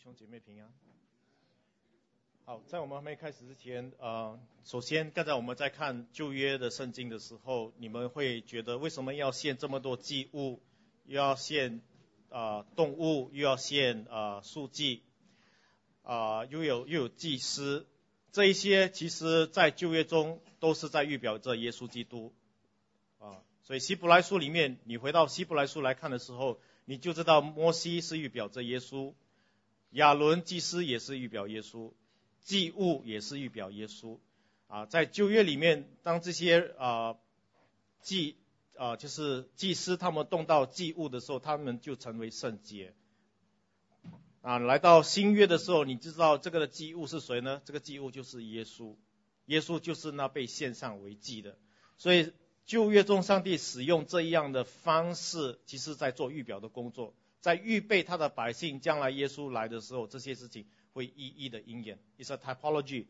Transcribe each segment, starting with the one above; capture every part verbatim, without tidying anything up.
兄姐妹平安。好，在我们还没开始之前，呃，首先刚才我们在看旧约的圣经的时候，你们会觉得为什么要献这么多祭物，又要献呃动物，又要献呃素祭，啊、呃、又有又有祭司，这一些其实在旧约中都是在预表着耶稣基督啊、呃，所以希伯来书里面，你回到希伯来书来看的时候，你就知道摩西是预表着耶稣，亚伦祭司也是预表耶稣，祭物也是预表耶稣啊。在旧约里面，当这些啊祭啊就是祭司他们动到祭物的时候，他们就成为圣洁啊。来到新约的时候，你知道这个的祭物是谁呢？这个祭物就是耶稣，耶稣就是那被献上为祭的。所以旧约中上帝使用这样的方式，其实在做预表的工作，在预备他的百姓将来耶稣来的时候，这些事情会一一的应验。 It's a typology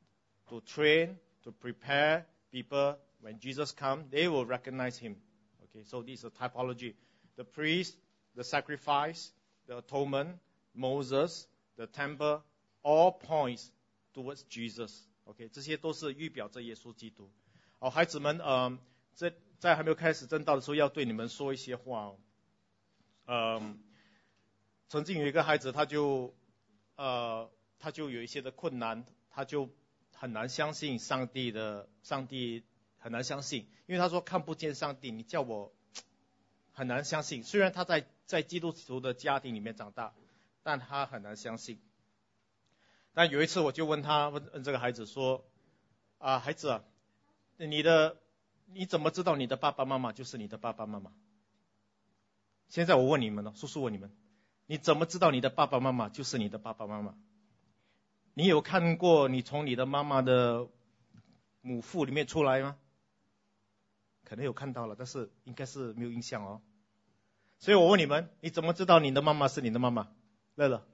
to train, to prepare people when Jesus comes, they will recognize him. Okay, so this is a typology. The priest, the sacrifice, the atonement, Moses, the temple, all points towards Jesus. Okay, 这些都是预表着耶稣基督。好，孩子们，呃，在在还没有开始正道的时候，要对你们说一些话哦。嗯，曾经有一个孩子，他就呃，他就有一些的困难，他就很难相信上帝的，上帝很难相信，因为他说看不见上帝，你叫我很难相信。虽然他在在基督徒的家庭里面长大，但他很难相信。但有一次我就问他，问问这个孩子说，啊，孩子啊，你的你怎么知道你的爸爸妈妈就是你的爸爸妈妈？现在我问你们了，叔叔问你们，你怎么知道你的爸爸妈妈就是你的爸爸妈妈？你有看过你从你的妈妈的母腹里面出来吗？可能有看到了，但是应该是没有印象哦。所以我问你们，你怎么知道你的妈妈是你的妈妈？乐乐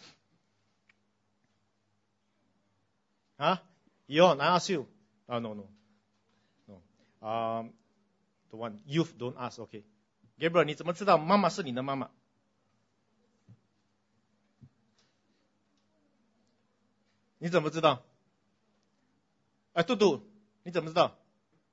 啊 ？You, I ask you. Oh, no, no, no. Um, the one youth don't ask. Okay. Gabriel, 你怎么知道妈妈是你的妈妈？你怎么知道？哎，杜杜，你怎么知道？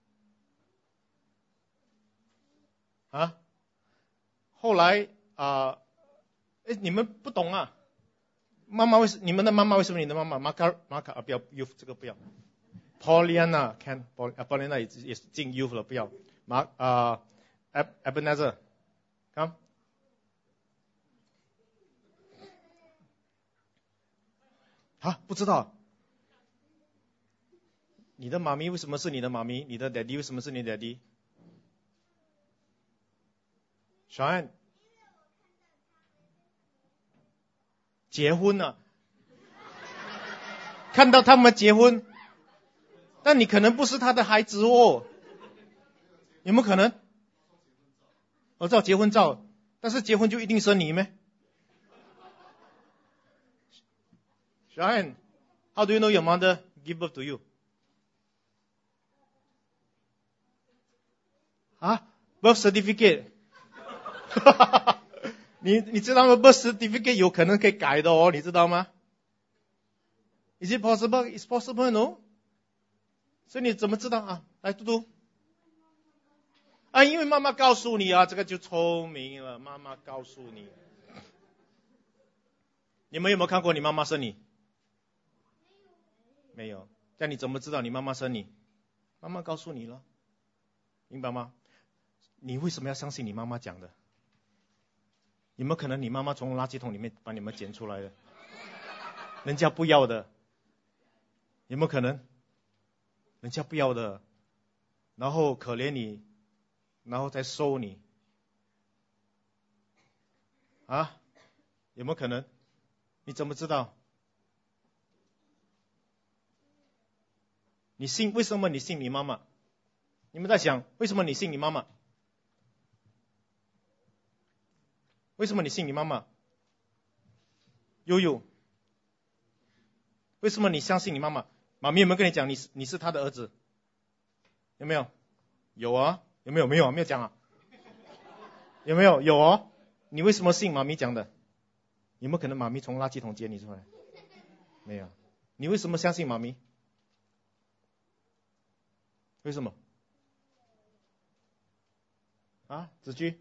啊？后来啊，哎、呃，你们不懂啊？妈妈为什你们的妈妈为什么你的妈妈？马卡马卡啊，不要 youth 这个不要。Pauliana can Pauliana 也也是进 youth 了，不要。马啊 Ebenezer come。啊，不知道。你的妈咪为什么是你的妈咪？你的 daddy 为什么是你的 daddy？ 小安，结婚了，看到他们结婚，但你可能不是他的孩子哦，有没有可能？我知道结婚照，但是结婚就一定生你咩？小安 ，How do you know your mother give birth to you？ 啊 ，birth certificate 你你知道吗 ？birth certificate 有可能可以改的哦，你知道吗 ？Is it possible? It's possible, no? 所以你怎么知道啊？来，嘟嘟。啊，因为妈妈告诉你啊，这个就聪明了。妈妈告诉你。你们有没有看过你妈妈生你？没有。但你怎么知道你妈妈生你？妈妈告诉你了，明白吗？你为什么要相信你妈妈讲的？有没有可能你妈妈从垃圾桶里面把你们捡出来的？人家不要的，有没有可能？人家不要的，然后可怜你，然后再收你，啊？有没有可能？你怎么知道？你信？为什么你信你妈妈？你们在想，为什么你信你妈妈？为什么你信你妈妈？悠悠，为什么你相信你妈妈？妈咪有没有跟你讲你是你是他的儿子？有没有？有啊，有没有？没有，没有讲啊。有没有？有哦。你为什么信妈咪讲的？ 有没有可能妈咪从垃圾桶捡你出来？没有。你为什么相信妈咪？为什么？啊，子居？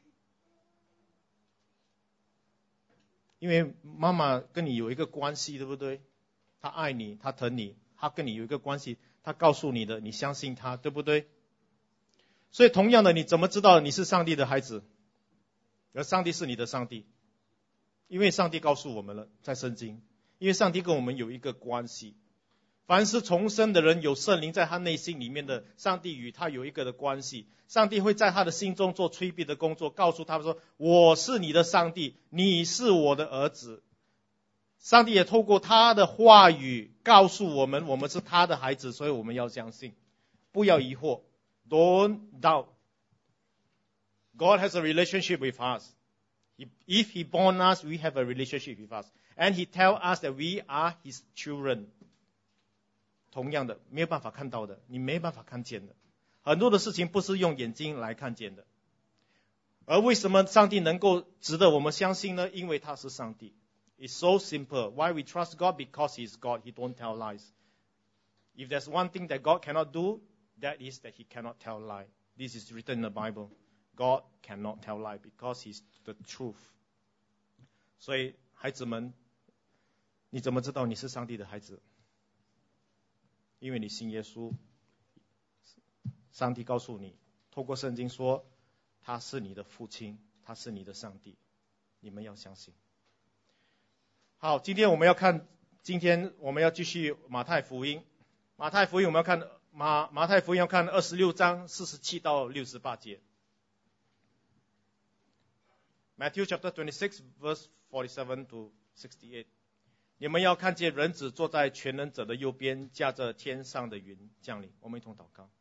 因为妈妈跟你有一个关系，对不对？她爱你，她疼你，她跟你有一个关系，她告诉你的，你相信她，对不对？所以同样的，你怎么知道你是上帝的孩子？而上帝是你的上帝，因为上帝告诉我们了，在圣经，因为上帝跟我们有一个关系。凡是重生的人，有圣灵在他内心里面的，上帝与他有一个的关系。上帝会在他的心中做催逼的工作，告诉他说，我是你的上帝，你是我的儿子。上帝也透过他的话语告诉我们，我们是他的孩子，所以我们要相信，不要疑惑。 Don't doubt. God has a relationship with us. If He born us, we have a relationship with us. And He tells us that we are His children. 同样的，没有办法看到的，你没办法看见的，很多的事情不是用眼睛来看见的。而为什么上帝能够值得我们相信呢？因为他是上帝。It's so simple. Why we trust God? Because He's God. He don't tell lies. If there's one thing that God cannot do, that is that He cannot tell lie. This is written in the Bible. God cannot tell lie because He's the truth. 所以孩子们，你怎么知道你是上帝的孩子？因为你信耶稣，上帝告诉你，透过圣经说，他是你的父亲，他是你的上帝，你们要相信。好，今天我们要看，今天我们要继续马太福音。马太福音我们要看马马太福音要看二十六章四十七到六十八节。Matthew chapter twenty-six, verse forty-seven to sixty-eight。你们要看见人子坐在全能者的右边，驾着天上的云降临。我们一同祷告。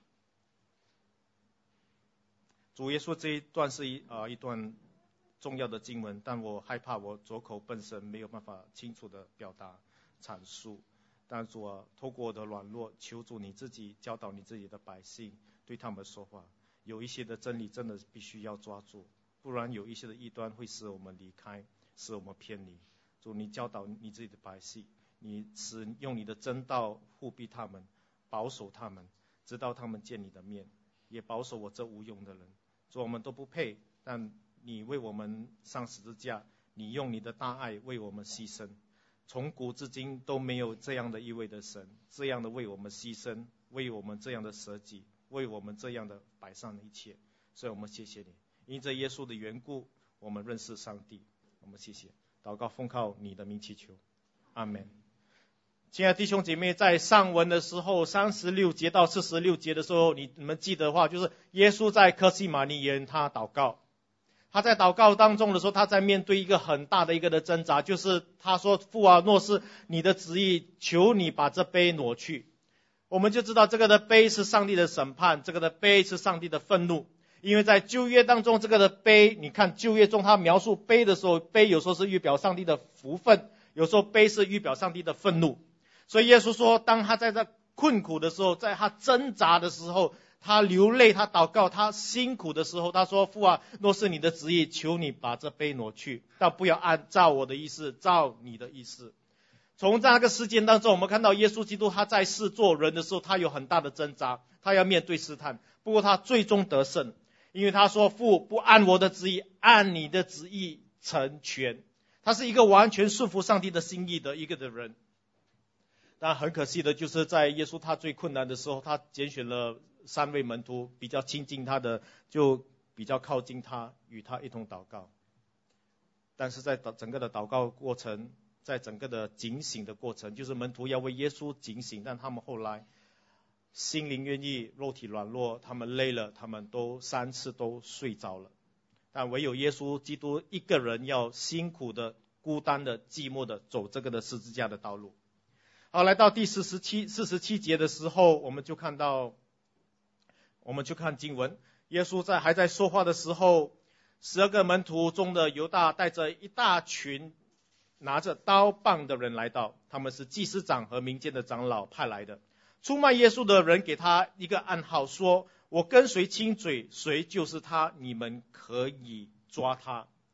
主耶稣，这一段是一啊、呃、一段重要的经文，但我害怕我左口笨舌，没有办法清楚的表达阐述。但主啊，透过我的软弱，求主你自己教导你自己的百姓，对他们说话。有一些的真理真的必须要抓住，不然有一些的异端会使我们离开，使我们偏离。主，你教导你自己的百姓，你使用你的真道护庇他们，保守他们，直到他们见你的面，也保守我这无用的人。主，我们都不配，但你为我们上十字架，你用你的大爱为我们牺牲。从古至今都没有这样的一位的神，这样的为我们牺牲，为我们这样的舍己，为我们这样的摆上了一切。所以我们谢谢你，因着耶稣的缘故，我们认识上帝。我们谢谢。祷告奉靠你的名祈求，阿们。亲爱的弟兄姐妹，在上文的时候，三十六节到四十六节的时候，你们记得的话，就是耶稣在客西马尼园他祷告。他在祷告当中的时候，他在面对一个很大的一个的挣扎，就是他说，父啊，若是你的旨意，求你把这杯挪去。我们就知道这个的杯是上帝的审判，这个的杯是上帝的愤怒。因为在旧约当中，这个的杯，你看旧约中他描述杯的时候，杯有时候是预表上帝的福分，有时候杯是预表上帝的愤怒。所以耶稣说，当他在这困苦的时候，在他挣扎的时候，他流泪，他祷告，他辛苦的时候，他说，父啊，若是你的旨意，求你把这杯挪去，但不要按照我的意思，照你的意思。从这个事件当中，我们看到耶稣基督他在世做人的时候，他有很大的挣扎，他要面对试探，不过他最终得胜。因为他说，父，不按我的旨意，按你的旨意成全。他是一个完全顺服上帝的心意的一个的人。但很可惜的就是在耶稣他最困难的时候，他拣选了三位门徒，比较亲近他的，就比较靠近他，与他一同祷告。但是在整个的祷告过程，在整个的警醒的过程，就是门徒要为耶稣警醒，但他们后来心灵愿意，肉体软弱，他们累了，他们都三次都睡着了。但唯有耶稣基督一个人要辛苦的、孤单的、寂寞的走这个的十字架的道路。好，来到第四十七、四十七节的时候，我们就看到，我们就看经文，耶稣在还在说话的时候，十二个门徒中的犹大带着一大群拿着刀棒的人来到，他们是祭司长和民间的长老派来的。出卖耶稣的人给他一个暗号，说，我跟谁亲嘴，谁就是他，你们可以抓他。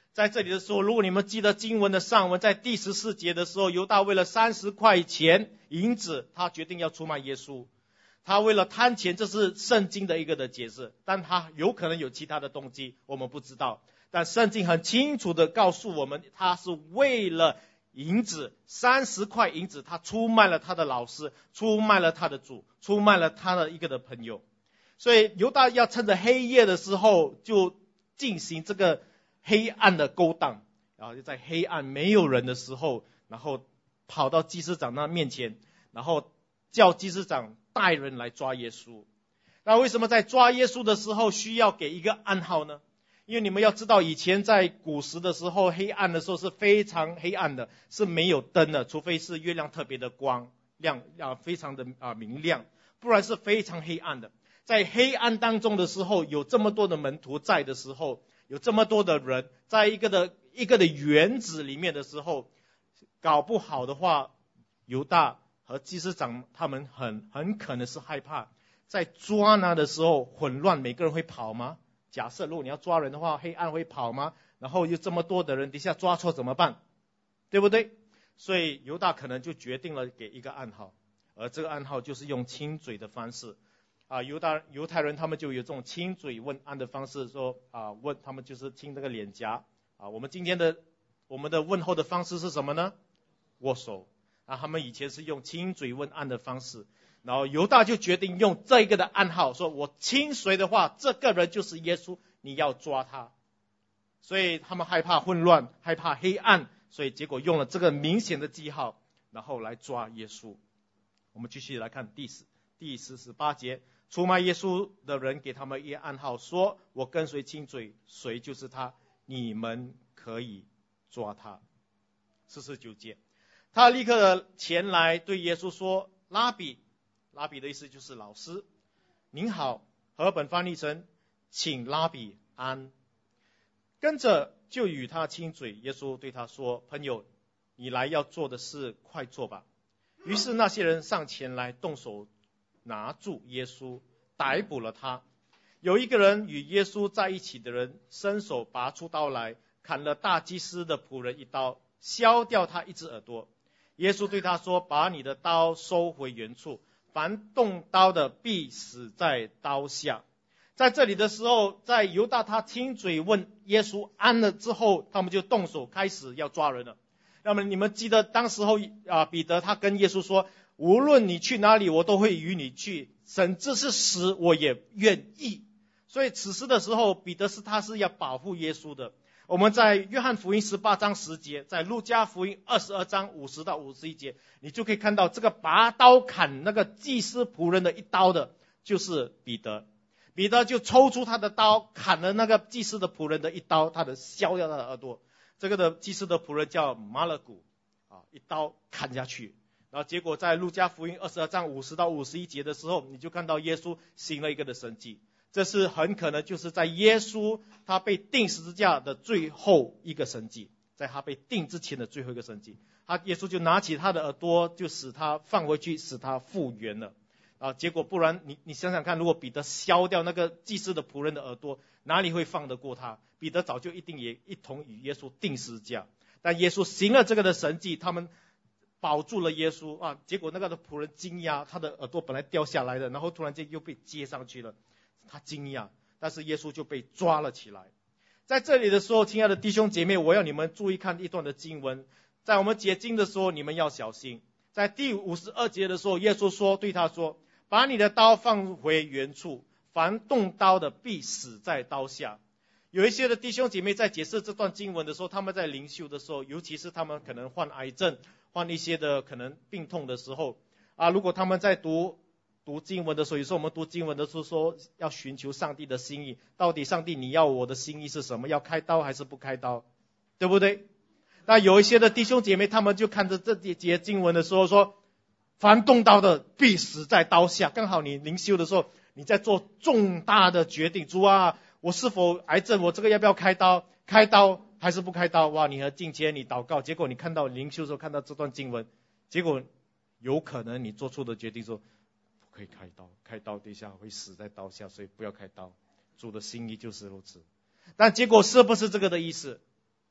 在这里的时候，如果你们记得经文的上文，在第十四节的时候，犹大为了三十块钱银子，他决定要出卖耶稣。他为了贪钱，这是圣经的一个的解释，但他有可能有其他的动机，我们不知道。但圣经很清楚的告诉我们，他是为了银子，三十块银子，他出卖了他的老师，出卖了他的主，出卖了他的一个的朋友。所以犹大要趁着黑夜的时候，就进行这个黑暗的勾当，然后就在黑暗没有人的时候，然后跑到祭司长那面前，然后叫祭司长带人来抓耶稣。那为什么在抓耶稣的时候需要给一个暗号呢？因为你们要知道，以前在古时的时候，黑暗的时候是非常黑暗的，是没有灯的，除非是月亮特别的光亮啊，非常的啊明亮，不然是非常黑暗的。在黑暗当中的时候，有这么多的门徒在的时候，有这么多的人在一个的一个的园子里面的时候，搞不好的话，犹大和祭司长他们很很可能是害怕，在抓拿的时候混乱，每个人会跑吗？假设如果你要抓人的话，黑暗会跑吗？然后有这么多的人，底下抓错怎么办？对不对？所以犹大可能就决定了给一个暗号，而这个暗号就是用亲嘴的方式。啊，犹大犹太人他们就有这种亲嘴问安的方式，说啊问他们就是亲这个脸颊啊。我们今天的我们的问候的方式是什么呢？握手啊，他们以前是用亲嘴问安的方式，然后犹大就决定用这个的暗号，说我亲谁的话，这个人就是耶稣，你要抓他。所以他们害怕混乱，害怕黑暗，所以结果用了这个明显的记号，然后来抓耶稣。我们继续来看第十第四十八节。出卖耶稣的人给他们一个暗号，说我跟谁亲嘴，谁就是他，你们可以抓他。四十九节，他立刻前来对耶稣说，拉比，拉比的意思就是老师，您好，和本翻译成请拉比安。跟着就与他亲嘴。耶稣对他说，朋友，你来要做的事快做吧。于是那些人上前来动手拿住耶稣，逮捕了他。有一个人与耶稣在一起的人伸手拔出刀来，砍了大祭司的仆人一刀，削掉他一只耳朵。耶稣对他说，把你的刀收回原处，凡动刀的必死在刀下。在这里的时候，在犹大他亲嘴问耶稣安了之后，他们就动手开始要抓人了。那么你们记得当时候啊，彼得他跟耶稣说，无论你去哪里，我都会与你去，甚至是死我也愿意。所以此时的时候，彼得是他是要保护耶稣的。我们在约翰福音十八章十节，在路加福音二十二章五十到五十一节，你就可以看到这个拔刀砍那个祭司仆人的一刀的，就是彼得。彼得就抽出他的刀，砍了那个祭司的仆人的一刀，他的削掉他的耳朵。这个的祭司的仆人叫马勒古啊，一刀砍下去。然后结果在路加福音二十二章五十到五十一节的时候，你就看到耶稣行了一个的神迹。这是很可能就是在耶稣他被钉十字架的最后一个神迹，在他被钉之前的最后一个神迹。他耶稣就拿起他的耳朵，就使他放回去，使他复原了。啊，结果不然你你想想看，如果彼得削掉那个祭司的仆人的耳朵，哪里会放得过他？彼得早就一定也一同与耶稣钉十字架。但耶稣行了这个的神迹，他们保住了耶稣啊。结果那个的仆人惊讶，他的耳朵本来掉下来的，然后突然间又被接上去了，他惊讶，但是耶稣就被抓了起来。在这里的时候，亲爱的弟兄姐妹，我要你们注意看一段的经文，在我们解经的时候，你们要小心。在第五十二节的时候，耶稣说对他说，把你的刀放回原处，凡动刀的必死在刀下。有一些的弟兄姐妹在解释这段经文的时候，他们在灵修的时候，尤其是他们可能患癌症，患一些的可能病痛的时候啊，如果他们在读读经文的时候，有时候我们读经文的时候说要寻求上帝的心意，到底上帝你要我的心意是什么？要开刀还是不开刀？对不对？那有一些的弟兄姐妹，他们就看着这节经文的时候说，凡动刀的必死在刀下。刚好你灵修的时候，你在做重大的决定，主啊，我是否癌症，我这个要不要开刀？开刀还是不开刀？哇，你和敬虔你祷告，结果你看到灵修的时候看到这段经文，结果有可能你做出的决定说不可以开刀，开刀等一下会死在刀下，所以不要开刀。主的心意就是如此。但结果是不是这个的意思？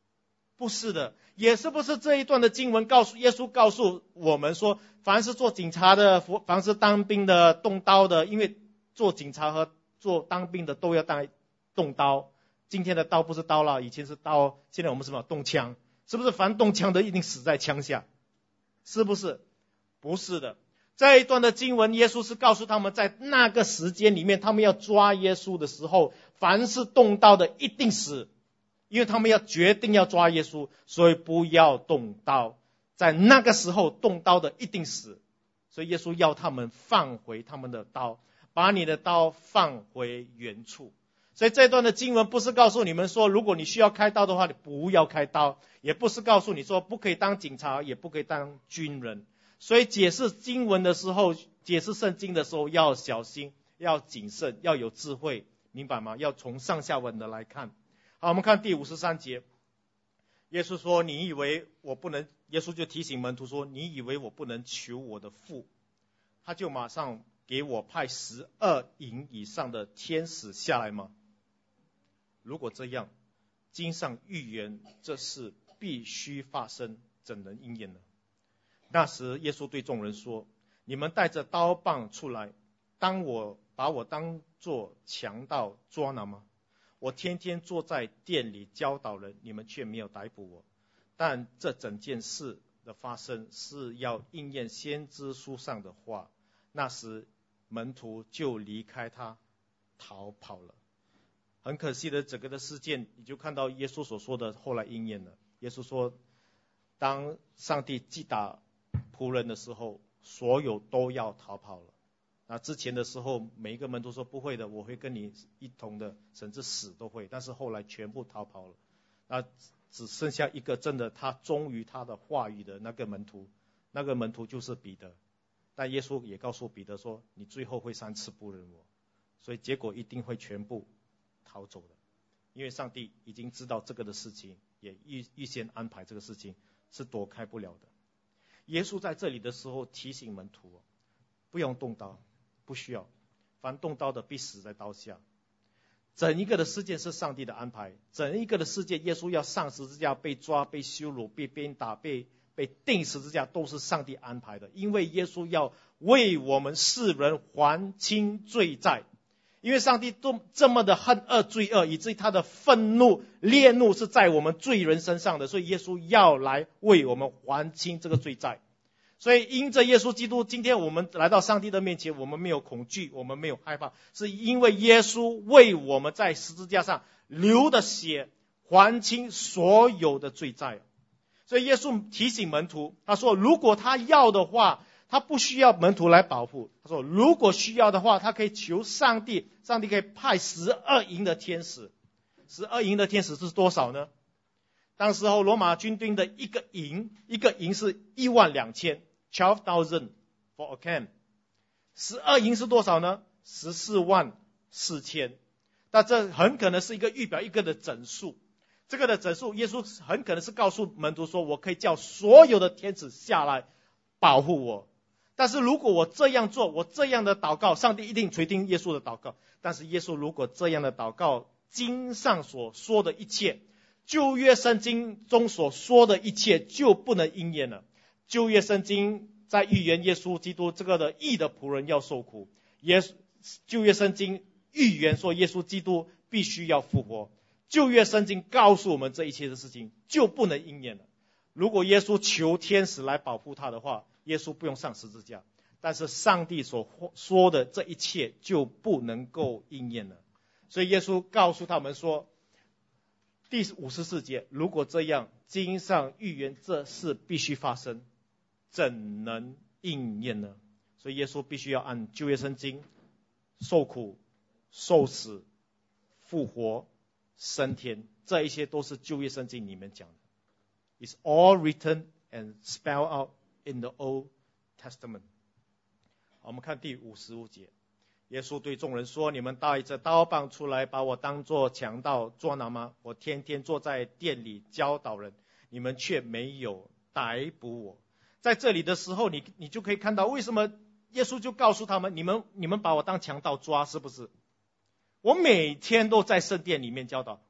不是的，也是不是这一段的经文告诉耶稣告诉我们说，凡是做警察的，凡是当兵的、动刀的，因为做警察和做当兵的都要当动刀。今天的刀不是刀了，以前是刀，现在我们什么动枪？是不是凡动枪的一定死在枪下？是不是？不是的。这一段的经文，耶稣是告诉他们，在那个时间里面，他们要抓耶稣的时候，凡是动刀的一定死。因为他们要决定要抓耶稣，所以不要动刀。在那个时候动刀的一定死，所以耶稣要他们放回他们的刀，把你的刀放回原处。所以这段的经文不是告诉你们说，如果你需要开刀的话，你不要开刀，也不是告诉你说不可以当警察，也不可以当军人。所以解释经文的时候，解释圣经的时候要小心，要谨慎，要有智慧，明白吗？要从上下文的来看。好，我们看第五十三节，耶稣说，你以为我不能，耶稣就提醒门徒说，你以为我不能求我的父，他就马上给我派十二营以上的天使下来吗？如果这样，经上预言这事必须发生，怎能应验呢？那时耶稣对众人说，你们带着刀棒出来，当我把我当作强盗捉拿吗？我天天坐在店里教导人，你们却没有逮捕我。但这整件事的发生是要应验先知书上的话。那时门徒就离开他，逃跑了。很可惜的，整个的事件你就看到耶稣所说的后来应验了。耶稣说，当上帝击打仆人的时候，所有都要逃跑了。那之前的时候，每一个门徒说不会的，我会跟你一同的，甚至死都会。但是后来全部逃跑了，那只剩下一个真的他忠于他的话语的那个门徒，那个门徒就是彼得。但耶稣也告诉彼得说，你最后会三次不认我，所以结果一定会全部逃走的。因为上帝已经知道这个的事情，也预预先安排这个事情，是躲开不了的。耶稣在这里的时候提醒门徒，不用动刀，不需要，凡动刀的必死在刀下。整一个的事件是上帝的安排，整一个的事件，耶稣要上十字架，被抓、被羞辱、被鞭打、被被钉十字架，都是上帝安排的。因为耶稣要为我们世人还清罪债，因为上帝都这么的恨恶罪恶，以至于他的愤怒、烈怒是在我们罪人身上的，所以耶稣要来为我们还清这个罪债。所以因着耶稣基督，今天我们来到上帝的面前，我们没有恐惧，我们没有害怕，是因为耶稣为我们在十字架上流的血还清所有的罪债。所以耶稣提醒门徒，他说如果他要的话，他不需要门徒来保护。他说如果需要的话，他可以求上帝，上帝可以派十二营的天使。十二营的天使是多少呢？当时候罗马军队的一个营，一个营是一万两千 twelve thousand for a camp。 十二营是多少呢？十四万四千。那这很可能是一个预表一个的整数。这个的整数，耶稣很可能是告诉门徒说，我可以叫所有的天使下来保护我。但是如果我这样做，我这样的祷告，上帝一定垂听耶稣的祷告。但是耶稣如果这样的祷告，经上所说的一切，旧约圣经中所说的一切就不能应验了。旧约圣经在预言耶稣基督这个的义的仆人要受苦，耶旧约圣经预言说耶稣基督必须要复活，旧约圣经告诉我们这一切的事情就不能应验了。如果耶稣求天使来保护他的话，耶稣不用上十字架，但是上帝所说的这一切就不能够应验了。所以耶稣告诉他们说，第五十四节，如果这样，经上预言这事必须发生，怎能应验呢？所以耶稣必须要按旧约圣经受苦、受死、复活、升天，这一些都是旧约圣经里面讲的。It's all written and spelled out in the Old Testament。 我们看第五十五节，耶稣对众人说，你们带着刀棒出来，把我当作强盗捉拿吗？我天天坐在店里教导人，你们却没有逮捕我。在这里的时候，你你就可以看到为什么耶稣就告诉他们，你们你们把我当强盗抓，是不是？我每天都在圣殿里面教导，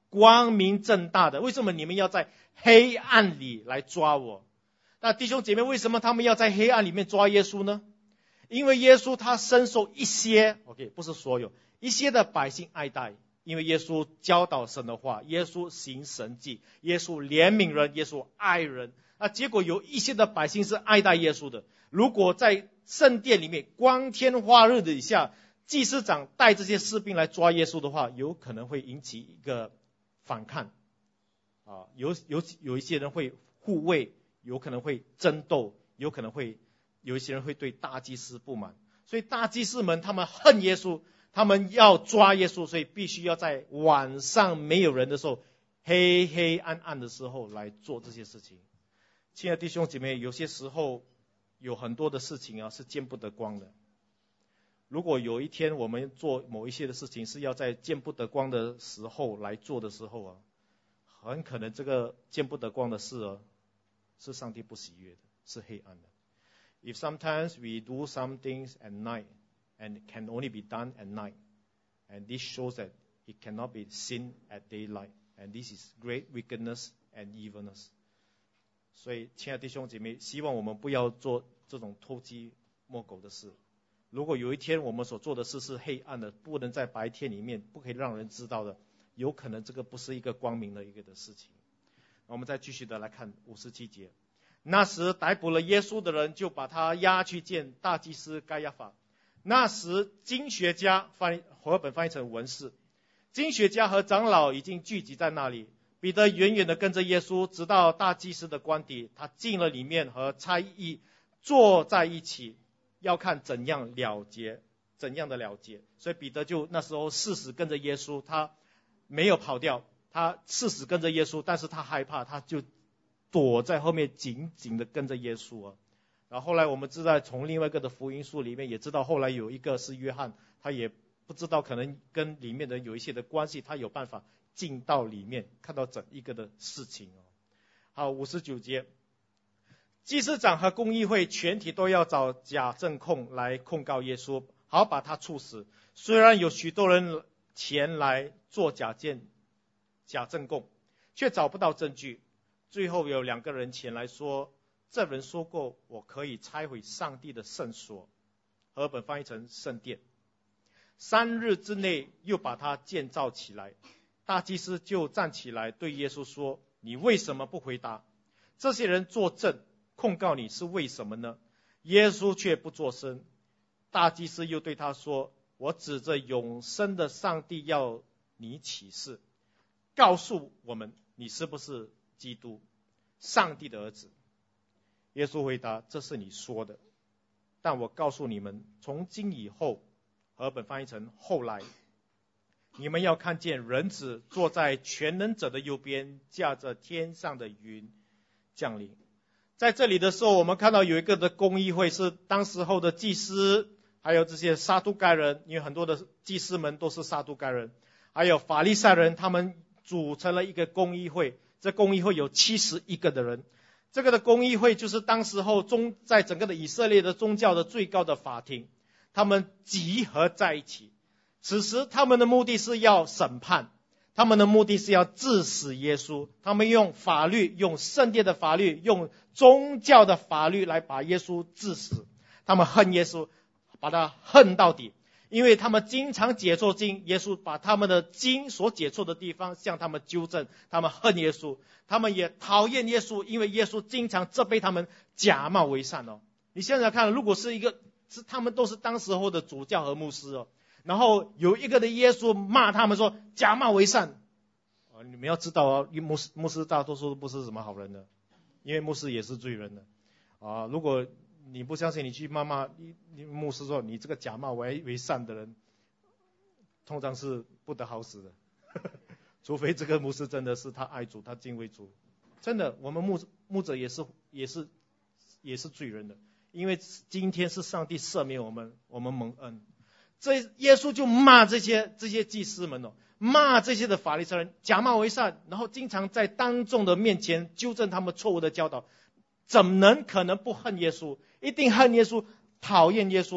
光明正大的，为什么你们要在黑暗里来抓我？那弟兄姐妹，为什么他们要在黑暗里面抓耶稣呢？因为耶稣他深受一些 OK 不是所有一些的百姓爱戴，因为耶稣教导神的话，耶稣行神迹，耶稣怜悯人，耶稣爱人。那结果有一些的百姓是爱戴耶稣的，如果在圣殿里面光天化日底下，祭司长带这些士兵来抓耶稣的话，有可能会引起一个反抗啊，有有有一些人会护卫，有可能会争斗，有可能会有一些人会对大祭司不满，所以大祭司们他们恨耶稣，他们要抓耶稣，所以必须要在晚上没有人的时候，黑黑暗暗的时候来做这些事情。亲爱的弟兄姐妹，有些时候有很多的事情啊是见不得光的。如果有一天我们做某一些的事情是要在见不得光的时候来做的时候啊，很可能这个见不得光的事啊是上帝不喜悦的，是黑暗的。If sometimes we do some things at night and can only be done at night, and this shows that it cannot be seen at daylight, and this is great wickedness and evilness. 所以亲爱的弟兄姐妹，希望我们不要做这种偷鸡摸狗的事。如果有一天我们所做的事是黑暗的，不能在白天里面，不可以让人知道的，有可能这个不是一个光明的一个的事情。我们再继续的来看五十七节。那时逮捕了耶稣的人就把他押去见大祭司该亚法。那时经学家翻和合本翻译成文士，经学家和长老已经聚集在那里。彼得远远的跟着耶稣，直到大祭司的官邸，他进了里面，和差役坐在一起，要看怎样了结，怎样的了结。所以彼得就那时候誓死跟着耶稣，他没有跑掉，他誓死跟着耶稣，但是他害怕，他就躲在后面紧紧的跟着耶稣啊。然后后来我们知道，从另外一个的福音书里面也知道，后来有一个是约翰，他也不知道可能跟里面的有一些的关系，他有办法进到里面看到整一个的事情哦。好，五十九节，祭司长和公议会全体都要找假证控来控告耶稣，好把他处死。虽然有许多人前来做假见假证供，却找不到证据。最后有两个人前来说，这人说过我可以拆毁上帝的圣所，和合本翻译成圣殿，三日之内又把它建造起来。大祭司就站起来对耶稣说，你为什么不回答？这些人作证控告你是为什么呢？耶稣却不作声。大祭司又对他说，我指着永生的上帝要你起誓，告诉我们你是不是基督，上帝的儿子。耶稣回答，这是你说的，但我告诉你们，从今以后，和合本翻译成后来，你们要看见人子坐在全能者的右边，驾着天上的云降临。在这里的时候，我们看到有一个的公议会，是当时候的祭司，还有这些撒都该人，因为很多的祭司们都是撒都该人，还有法利赛人，他们组成了一个公议会。这公议会有七十一个的人，这个的公议会就是当时候中在整个的以色列的宗教的最高的法庭，他们集合在一起。此时他们的目的是要审判，他们的目的是要治死耶稣，他们用法律，用圣殿的法律，用宗教的法律来把耶稣治死。他们恨耶稣，把他恨到底，因为他们经常解错经，耶稣把他们的经所解错的地方向他们纠正，他们恨耶稣。他们也讨厌耶稣，因为耶稣经常责备他们假冒为善哦。你现在看，如果是一个是他们都是当时候的主教和牧师哦，然后有一个的耶稣骂他们说假冒为善，哦，你们要知道哦，牧师牧师大多数都不是什么好人的，因为牧师也是罪人的啊。如果你不相信，你去骂骂你牧师说你这个假冒为为善的人，通常是不得好死的，除非这个牧师真的是他爱主，他敬畏主。真的，我们牧牧者也是也是也是罪人的，因为今天是上帝赦免我们，我们蒙恩。这耶稣就骂这些这些祭司们哦，骂这些的法利赛人假冒为善，然后经常在当众的面前纠正他们错误的教导。怎能可能不恨耶稣？一定恨耶稣，讨厌耶稣，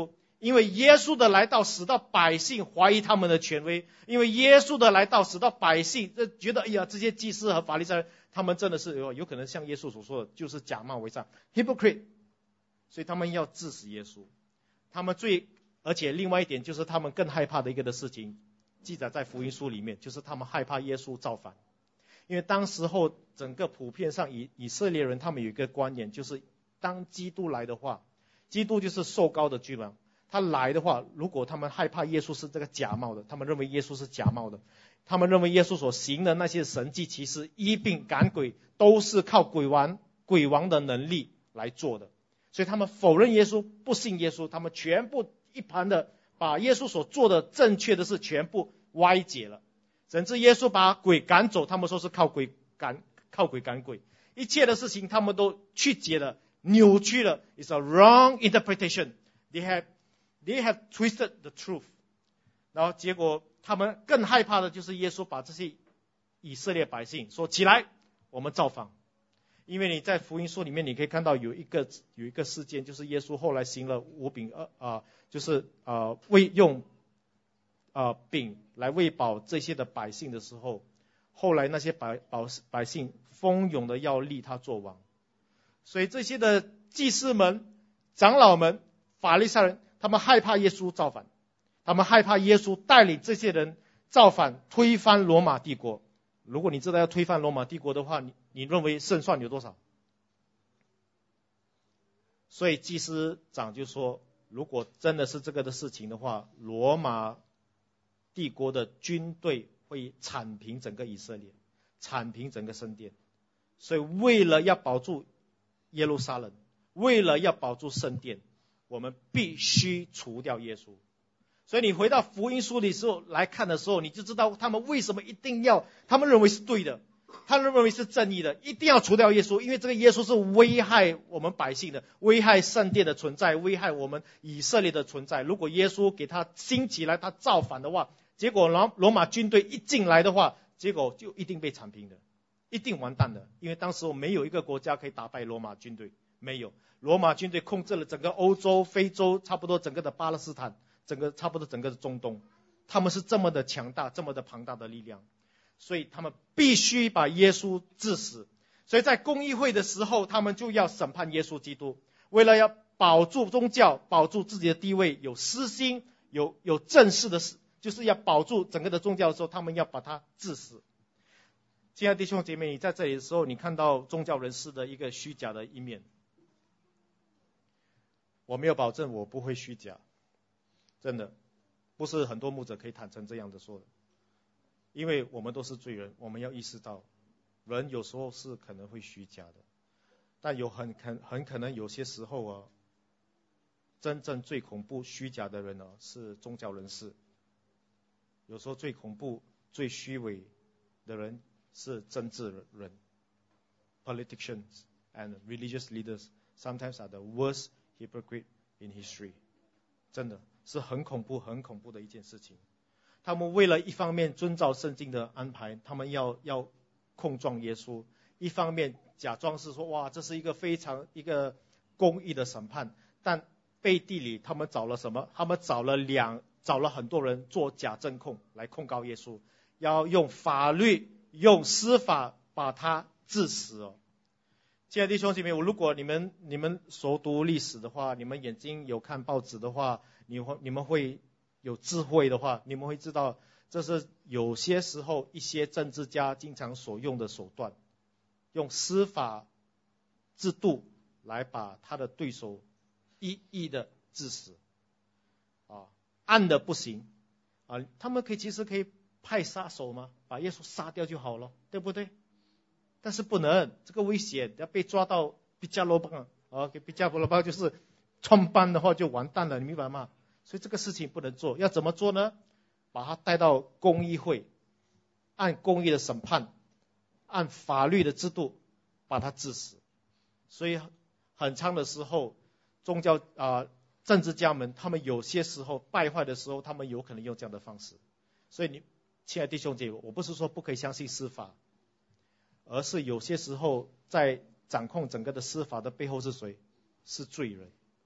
因为耶稣的来到使到百姓怀疑他们的权威，因为耶稣的来到使到百姓觉得，哎呀，这些祭司和法利赛人他们真的是有有可能像耶稣所说的，就是假冒伪善 hypocrite， 所以他们要治死耶稣。他们最而且另外一点就是他们更害怕的一个的事情，记载在福音书里面，就是他们害怕耶稣造反。因为当时候整个普遍上以以色列人他们有一个观念，就是当基督来的话，基督就是受膏的君王，他来的话，如果他们害怕耶稣是这个假冒的，他们认为耶稣是假冒的，他们认为耶稣所行的那些神迹奇事医病赶鬼都是靠鬼王鬼王的能力来做的，所以他们否认耶稣，不信耶稣，他们全部一盘的把耶稣所做的正确的事全部歪解了，甚至耶稣把鬼赶走，他们说是靠鬼赶靠鬼赶鬼，一切的事情他们都曲解了，扭曲了。 It's a wrong interpretation. They have, they have twisted the truth. 然后结果他们更害怕的就是耶稣把这些以色列百姓说起来，我们造访。因为你在福音书里面你可以看到有一个有一个事件，就是耶稣后来行了五饼二啊、呃，就是呃为用呃饼来喂饱这些的百姓的时候，后来那些百百百姓蜂拥的要立他做王，所以这些的祭司们、长老们、法利赛人，他们害怕耶稣造反，他们害怕耶稣带领这些人造反，推翻罗马帝国。如果你知道要推翻罗马帝国的话，你你认为胜算有多少？所以祭司长就说，如果真的是这个的事情的话，罗马帝国的军队会铲平整个以色列，铲平整个圣殿。所以为了要保住耶路撒冷，为了要保住圣殿，我们必须除掉耶稣。所以你回到福音书的时候来看的时候，你就知道他们为什么一定要，他们认为是对的，他们认为是正义的，一定要除掉耶稣，因为这个耶稣是危害我们百姓的，危害圣殿的存在，危害我们以色列的存在。如果耶稣给他兴起来，他造反的话，结果罗马军队一进来的话，结果就一定被铲平的，一定完蛋的。因为当时我没有一个国家可以打败罗马军队，没有。罗马军队控制了整个欧洲、非洲，差不多整个的巴勒斯坦，整个差不多整个的中东，他们是这么的强大，这么的庞大的力量，所以他们必须把耶稣治死。所以在公议会的时候，他们就要审判耶稣基督，为了要保住宗教，保住自己的地位，有私心，有有正式的事，就是要保住整个的宗教的时候，他们要把他治死。亲爱的弟兄姐妹，你在这里的时候，你看到宗教人士的一个虚假的一面，我没有保证我不会虚假，真的不是很多牧者可以坦诚这样的说的，因为我们都是罪人，我们要意识到人有时候是可能会虚假的，但有很可很可能有些时候啊，真正最恐怖虚假的人呢、啊、是宗教人士，有时候最恐怖最虚伪的人是政治人。 Politicians and religious leaders sometimes are the worst hypocrite in history. 真的是很恐怖很恐怖的一件事情。他们为了一方面遵照圣经的安排，他们要要控状耶稣，一方面假装是说，哇，这是一个非常一个公义的审判，但背地里他们找了什么？他们找了两找了很多人做假证控来控告耶稣，要用法律用司法把他治死哦。亲爱的弟兄姐妹，如果你们你们熟读历史的话，你们眼睛有看报纸的话，你会你们会有智慧的话，你们会知道这是有些时候一些政治家经常所用的手段，用司法制度来把他的对手一一的致死啊，暗的不行啊，他们可以其实可以派杀手吗？把耶稣杀掉就好了，对不对？但是不能，这个危险，要被抓到比加罗邦啊，给比加罗邦就是创办的话就完蛋了，你明白吗？所以这个事情不能做，要怎么做呢？把他带到公议会，按公义的审判，按法律的制度把他治死。所以很长的时候，宗教啊、呃、政治家们，他们有些时候败坏的时候，他们有可能用这样的方式。所以你亲爱的弟兄姐妹，我不是说不可以相信司法，而是有些时候在掌控整个的司法的背后是谁？是罪人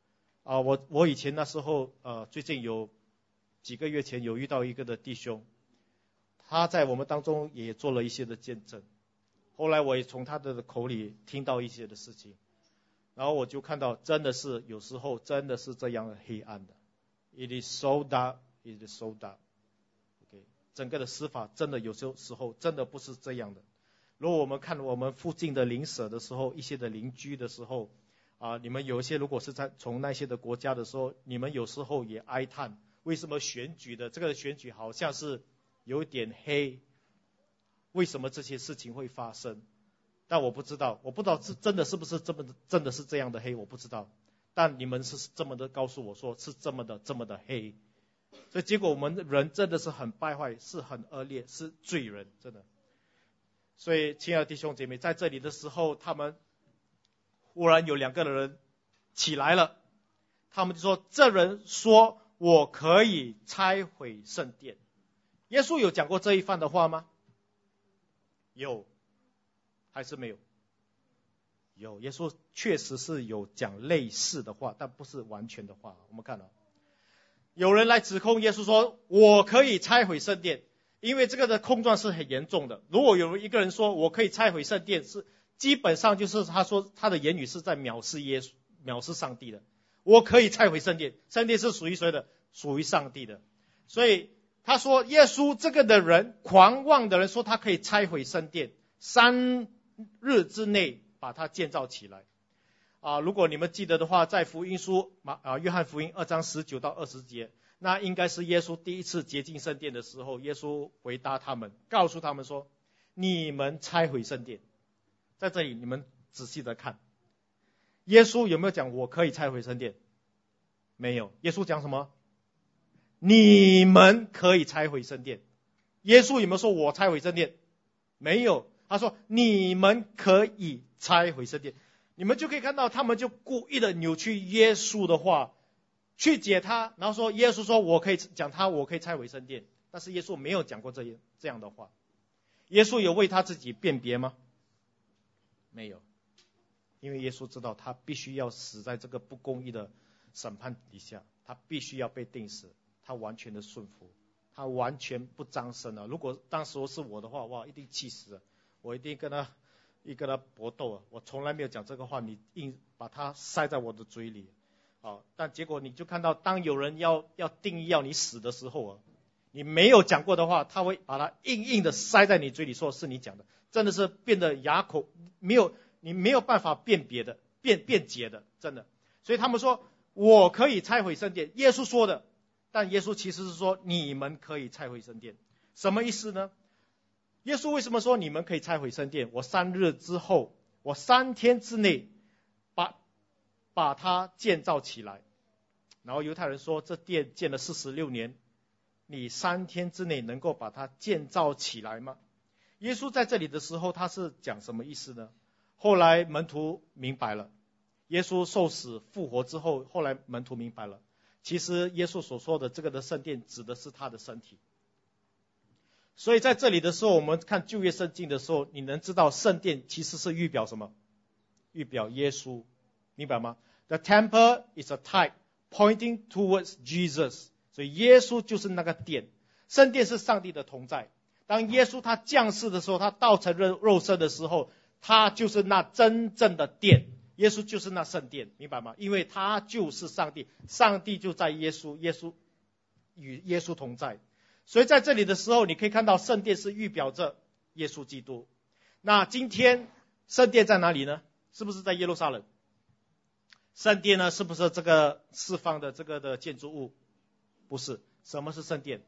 啊，我我以前那时候呃，最近有几个月前有遇到一个的弟兄，他在我们当中也做了一些的见证。后来我也从他的口里听到一些的事情，然后我就看到真的是有时候真的是这样的黑暗的。It is so dark, it is so dark。Okay, 整个的司法真的有些时候真的不是这样的。如果我们看我们附近的邻舍的时候，一些的邻居的时候，啊，你们有一些如果是在从那些的国家的时候，你们有时候也哀叹，为什么选举的这个选举好像是有点黑？为什么这些事情会发生？但我不知道，我不知道是真的是不是这么的，真的是这样的黑，我不知道。但你们是这么的告诉我说是这么的这么的黑，所以结果我们人真的是很败坏，是很恶劣，是罪人，真的。所以亲爱的弟兄姐妹，在这里的时候，他们忽然有两个人起来了，他们就说：这人说我可以拆毁圣殿。耶稣有讲过这一番的话吗？有还是没有？有，耶稣确实是有讲类似的话，但不是完全的话。我们看到有人来指控耶稣说我可以拆毁圣殿，因为这个的控状是很严重的。如果有一个人说我可以拆毁圣殿，是基本上就是他说他的言语是在藐视耶稣，藐视上帝的。我可以拆毁圣殿，圣殿是属于谁的？属于上帝的。所以他说耶稣这个的人，狂妄的人说他可以拆毁圣殿，三日之内把它建造起来。啊，如果你们记得的话，在福音书马啊约翰福音二章十九到二十节，那应该是耶稣第一次洁净圣殿的时候，耶稣回答他们，告诉他们说：你们拆毁圣殿。在这里你们仔细的看，耶稣有没有讲我可以拆毁圣殿？没有。耶稣讲什么？你们可以拆毁圣殿。耶稣有没有说我拆毁圣殿？没有。他说你们可以拆毁圣殿。你们就可以看到他们就故意的扭曲耶稣的话去解他，然后说耶稣说我可以讲他我可以拆毁圣殿，但是耶稣没有讲过这样这样的话。耶稣有为他自己辨别吗？没有。因为耶稣知道他必须要死在这个不公义的审判底下，他必须要被定死，他完全的顺服，他完全不张声了。如果当时是我的话，哇，一定气死了，我一定跟他一跟他搏斗啊！我从来没有讲这个话，你硬把它塞在我的嘴里，啊！但结果你就看到，当有人要要定义要你死的时候啊，你没有讲过的话，他会把它硬硬的塞在你嘴里，说是你讲的，真的是变得哑口没有，你没有办法辨别的、辩辩解的，真的。所以他们说我可以拆毁圣殿，耶稣说的，但耶稣其实是说你们可以拆毁圣殿，什么意思呢？耶稣为什么说你们可以拆毁圣殿？我三日之后，我三天之内把把它建造起来。然后犹太人说这殿建了四十六年，你三天之内能够把它建造起来吗？耶稣在这里的时候他是讲什么意思呢？后来门徒明白了，耶稣受死复活之后，后来门徒明白了，其实耶稣所说的这个的圣殿指的是他的身体。所以在这里的时候，我们看旧约圣经的时候，你能知道圣殿其实是预表什么？预表耶稣，明白吗？ The temple is a type pointing towards Jesus， 所以耶稣就是那个殿，圣殿是上帝的同在。当耶稣他降世的时候，他道成肉身的时候，他就是那真正的殿，耶稣就是那圣殿，明白吗？因为他就是上帝，上帝就在耶稣，耶稣与耶稣同在。所以在这里的时候，你可以看到圣殿是预表着耶稣基督。那今天圣殿在哪里呢？是不是在耶路撒冷？圣殿呢，是不是这个四方的这个的建筑物？不是。什么是圣殿？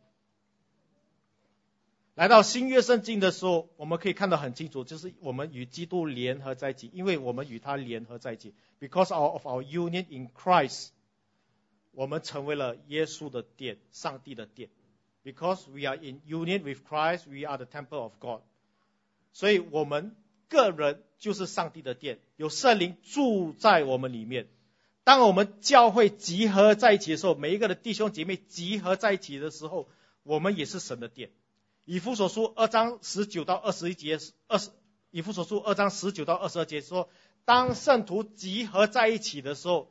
来到新约圣经的时候，我们可以看到很清楚，就是我们与基督联合在一起，因为我们与他联合在一起 ，because of our union in Christ， 我们成为了耶稣的殿，上帝的殿。Because we are in union with Christ, we are the temple of God。 所以我们个人就是上帝的殿，有圣灵住在我们里面。当我们教会集合在一起的时候，每一个的弟兄姐妹集合在一起的时候，我们也是神的殿。以弗所书二章十九到二十一节，二十以弗所书二章十九到二十二节说，当圣徒集合在一起的时候，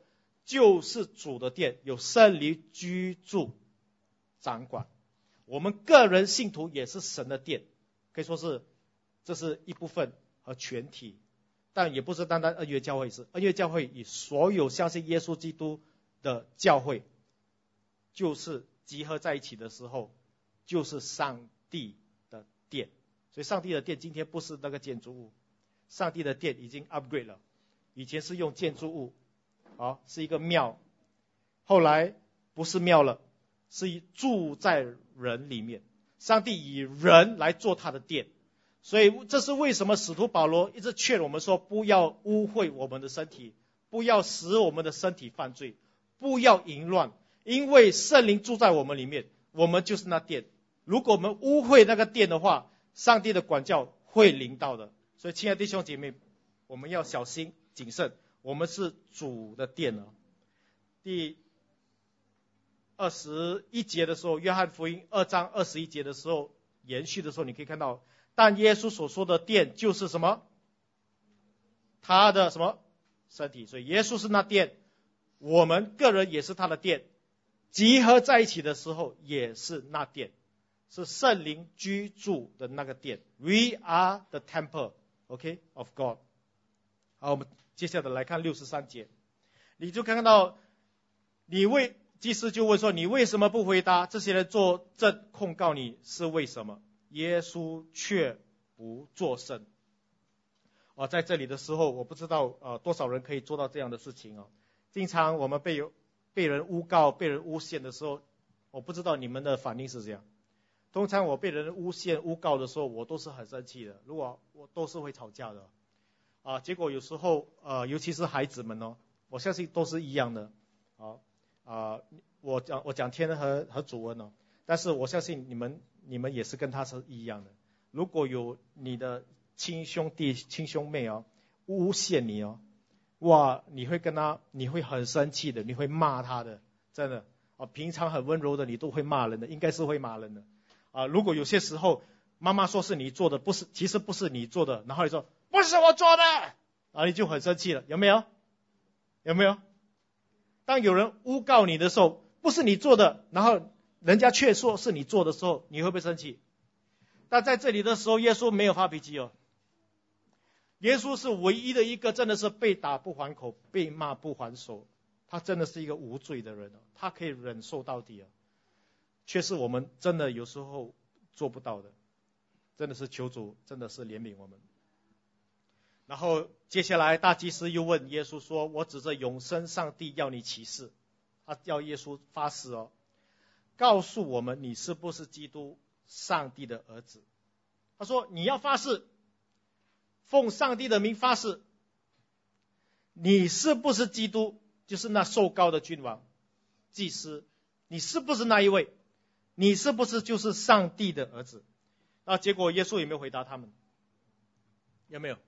就是主的殿，有圣灵居住掌管。我们个人信徒也是神的殿，可以说是这是一部分和全体，但也不是单单恩约教会是，恩约教会以所有相信耶稣基督的教会，就是集合在一起的时候，就是上帝的殿。所以上帝的殿今天不是那个建筑物，上帝的殿已经 upgrade 了，以前是用建筑物，啊，是一个庙，后来不是庙了，是住在人里面，上帝以人来做他的殿。所以这是为什么使徒保罗一直劝我们说，不要污秽我们的身体，不要使我们的身体犯罪，不要淫乱，因为圣灵住在我们里面，我们就是那殿。如果我们污秽那个殿的话，上帝的管教会临到的。所以亲爱的弟兄姐妹，我们要小心谨慎，我们是主的殿了。第二十一节的时候，约翰福音二章二十一节的时候，延续的时候，你可以看到，但耶稣所说的殿就是什么？他的什么身体？所以耶稣是那殿，我们个人也是他的殿，集合在一起的时候也是那殿，是圣灵居住的那个殿。We are the temple, okay, of God。好，我们接下来来看六十三节，你就看到，你为祭司就问说，你为什么不回答？这些人作证控告你是为什么？耶稣却不作声。啊，在这里的时候，我不知道呃多少人可以做到这样的事情哦。经常我们被被人诬告、被人诬陷的时候，我不知道你们的反应是这样。通常我被人诬陷、诬告的时候，我都是很生气的，如果我都是会吵架的。啊，结果有时候呃，尤其是孩子们哦，我相信都是一样的。啊啊，我讲我讲天和和主恩哦，但是我相信你们你们也是跟他是一样的。如果有你的亲兄弟、亲兄妹哦，诬陷你哦，哇，你会跟他，你会很生气的，你会骂他的，真的啊，平常很温柔的你都会骂人的，应该是会骂人的啊。如果有些时候妈妈说是你做的，不是，其实不是你做的，然后你说不是我做的，啊，你就很生气了，有没有？有没有？当有人诬告你的时候，不是你做的，然后人家却说是你做的时候，你会不会生气？但在这里的时候，耶稣没有发脾气哦。耶稣是唯一的一个真的是被打不还口，被骂不还手，他真的是一个无罪的人，他可以忍受到底，却是我们真的有时候做不到的，真的是求主真的是怜悯我们。然后接下来大祭司又问耶稣说，我指着永生上帝要你起誓，他要耶稣发誓哦，告诉我们你是不是基督，上帝的儿子。他说你要发誓，奉上帝的名发誓，你是不是基督，就是那受膏的君王祭司，你是不是那一位，你是不是就是上帝的儿子。那结果耶稣有没有回答他们？有没有？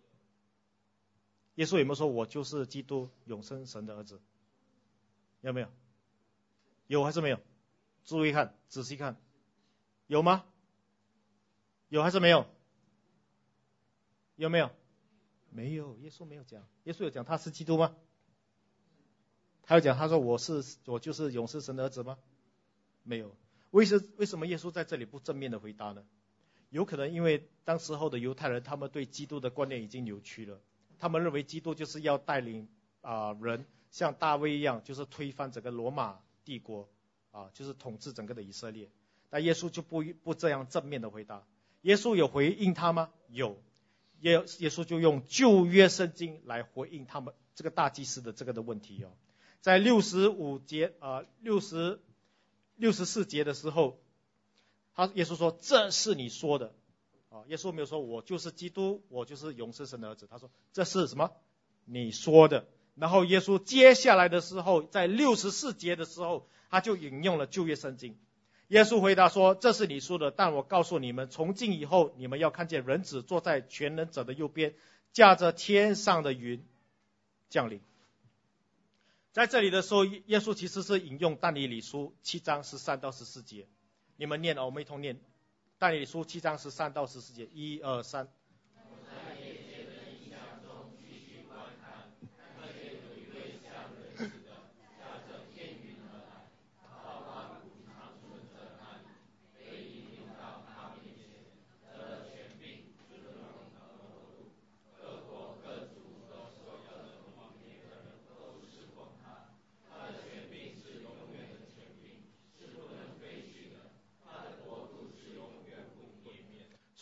耶稣有没有说我就是基督永生神的儿子？有没有？有还是没有？注意看，仔细看，有吗？有还是没有？有没有？没有，耶稣没有讲。耶稣有讲他是基督吗？他有讲他说我是我就是永生神的儿子吗？没有。为什为什么耶稣在这里不正面的回答呢？有可能因为当时候的犹太人，他们对基督的观念已经扭曲了，他们认为基督就是要带领啊、呃、人像大卫一样，就是推翻整个罗马帝国啊，就是统治整个的以色列。但耶稣就不不这样正面的回答。耶稣有回应他吗？有。耶耶稣就用旧约圣经来回应他们这个大祭司的这个的问题哦。在六十五节啊六十六十四节的时候，他耶稣说这是你说的啊。耶稣没有说我就是基督，我就是永生神的儿子，他说这是什么？你说的。然后耶稣接下来的时候，在六十四节的时候，他就引用了旧约圣经。耶稣回答说，这是你说的，但我告诉你们，从今以后你们要看见人子坐在全能者的右边，驾着天上的云降临。在这里的时候，耶稣其实是引用但以理书七章十三到十四节，你们念啊，我们一同念。但以理书七章十三到十四节，一二三。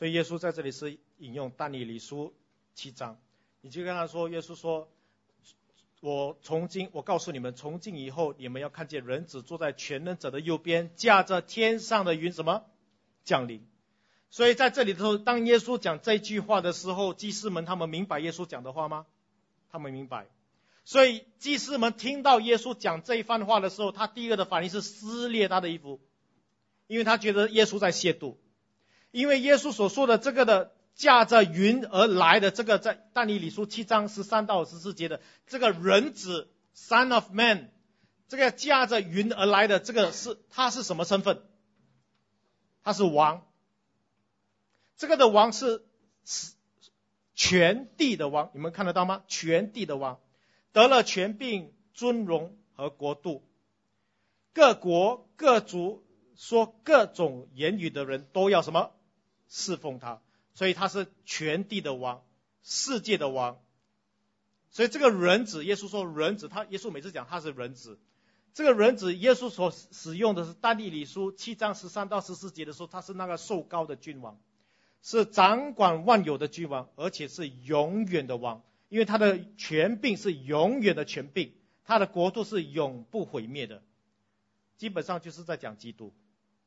所以耶稣在这里是引用但以理书七章，你就跟他说，耶稣说，我从今我告诉你们，从今以后你们要看见人子坐在全能者的右边，驾着天上的云什么降临。所以在这里的时候，当耶稣讲这句话的时候，祭司们他们明白耶稣讲的话吗？他们明白。所以祭司们听到耶稣讲这一番话的时候，他第一个的反应是撕裂他的衣服，因为他觉得耶稣在亵渎。因为耶稣所说的这个的驾着云而来的这个，在但以理书七章十三到十四节的这个人子 Son of Man， 这个驾着云而来的这个是他是什么身份？他是王。这个的王是全地的王，你们看得到吗？全地的王，得了权柄、尊荣和国度，各国各族说各种言语的人都要什么？侍奉他。所以他是全地的王，世界的王。所以这个人子，耶稣说人子，他耶稣每次讲他是人子。这个人子，耶稣所使用的是但以理书七章十三到十四节的时候，他是那个受膏的君王，是掌管万有的君王，而且是永远的王，因为他的权柄是永远的权柄，他的国度是永不毁灭的。基本上就是在讲基督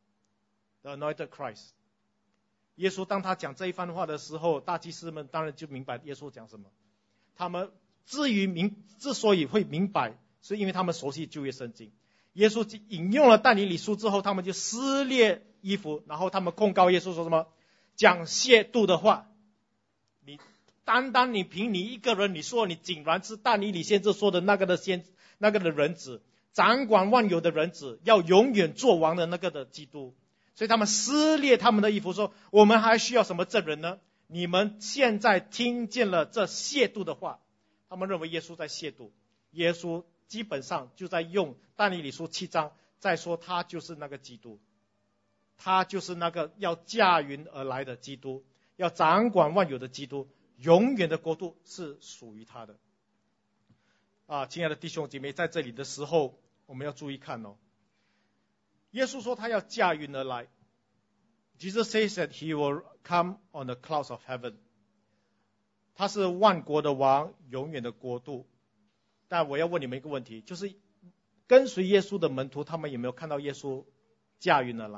The Anointed Christ。 耶稣当他讲这一番话的时候，大祭司们当然就明白耶稣讲什么。他们至于明之所以会明白，是因为他们熟悉旧约圣经。耶稣引用了但以理书之后，他们就撕裂衣服，然后他们控告耶稣说什么？讲亵渎的话。你单单你凭你一个人，你说你竟然是但以理先知说的那个的先那个的人子，掌管万有的人子，要永远做王的那个的基督。所以他们撕裂他们的衣服，说我们还需要什么证人呢？你们现在听见了这亵渎的话。他们认为耶稣在亵渎。耶稣基本上就在用但以理书七章在说他就是那个基督，他就是那个要驾云而来的基督，要掌管万有的基督，永远的国度是属于他的。啊，亲爱的弟兄姐妹，在这里的时候我们要注意看哦。耶稣说他要驾云而来。Jesus says that he will come on the clouds of heaven。 他是万国的王，永远的国度。但我要问你们一个问题，就是跟随耶稣的门徒，他们有没有看到耶稣驾云而来？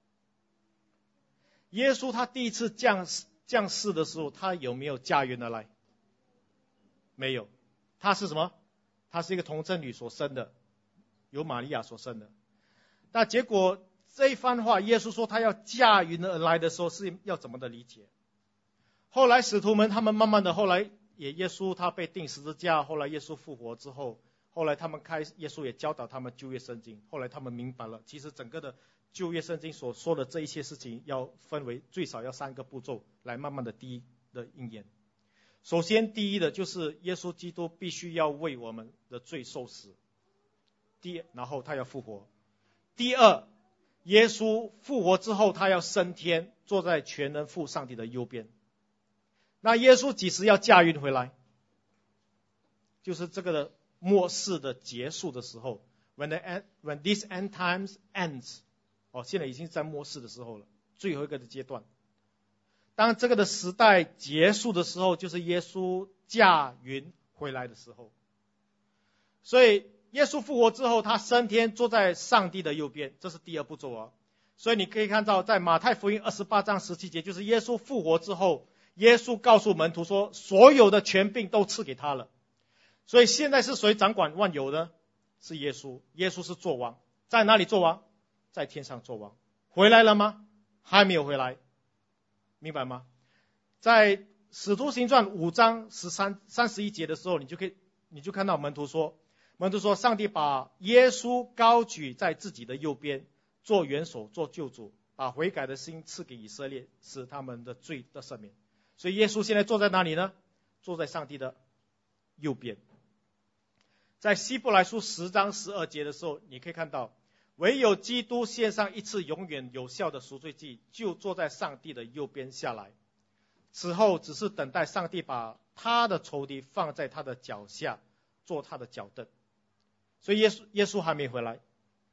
耶稣他第一次降降世的时候，他有没有驾云而来？没有。他是什么？他是一个童贞女所生的，由玛利亚所生的。那结果这一番话，耶稣说他要驾云而来的时候，是要怎么的理解？后来使徒们他们慢慢的，后来也耶稣他被钉十字架，后来耶稣复活之后，后来他们开耶稣也教导他们旧约圣经，后来他们明白了，其实整个的旧约圣经所说的这一些事情，要分为最少要三个步骤来慢慢的第一的应验。首先第一的就是耶稣基督必须要为我们的罪受死，第然后他要复活。第二，耶稣复活之后，他要升天，坐在全能父上帝的右边。那耶稣几时要驾云回来？就是这个的末世的结束的时候 ，when the end, when this end times ends， 哦，现在已经在末世的时候了，最后一个的阶段。当这个的时代结束的时候，就是耶稣驾云回来的时候。所以耶稣复活之后，他升天，坐在上帝的右边，这是第二步骤啊。所以你可以看到，在马太福音二十八章十七节，就是耶稣复活之后，耶稣告诉门徒说，所有的权柄都赐给他了。所以现在是谁掌管万有呢？是耶稣。耶稣是作王，在哪里作王？在天上作王。回来了吗？还没有回来，明白吗？在使徒行传五章十三三十一节的时候，你就可以你就看到门徒说，门徒说上帝把耶稣高举在自己的右边，做元首，做救主，把悔改的心赐给以色列，使他们的罪得赦免。所以耶稣现在坐在哪里呢？坐在上帝的右边。在希伯来书十章十二节的时候，你可以看到，唯有基督献上一次永远有效的赎罪祭，就坐在上帝的右边下来，此后只是等待上帝把他的仇敌放在他的脚下，做他的脚凳。所以耶稣耶稣还没回来，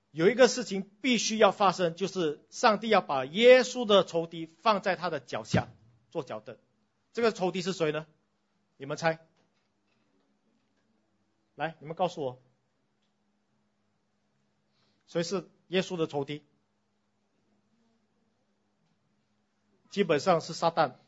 有一个事情必须要发生，就是上帝要把耶稣的仇敌放在他的脚下做脚凳。这个仇敌是谁呢？你们猜？来，你们告诉我，谁是耶稣的仇敌？基本上是撒旦，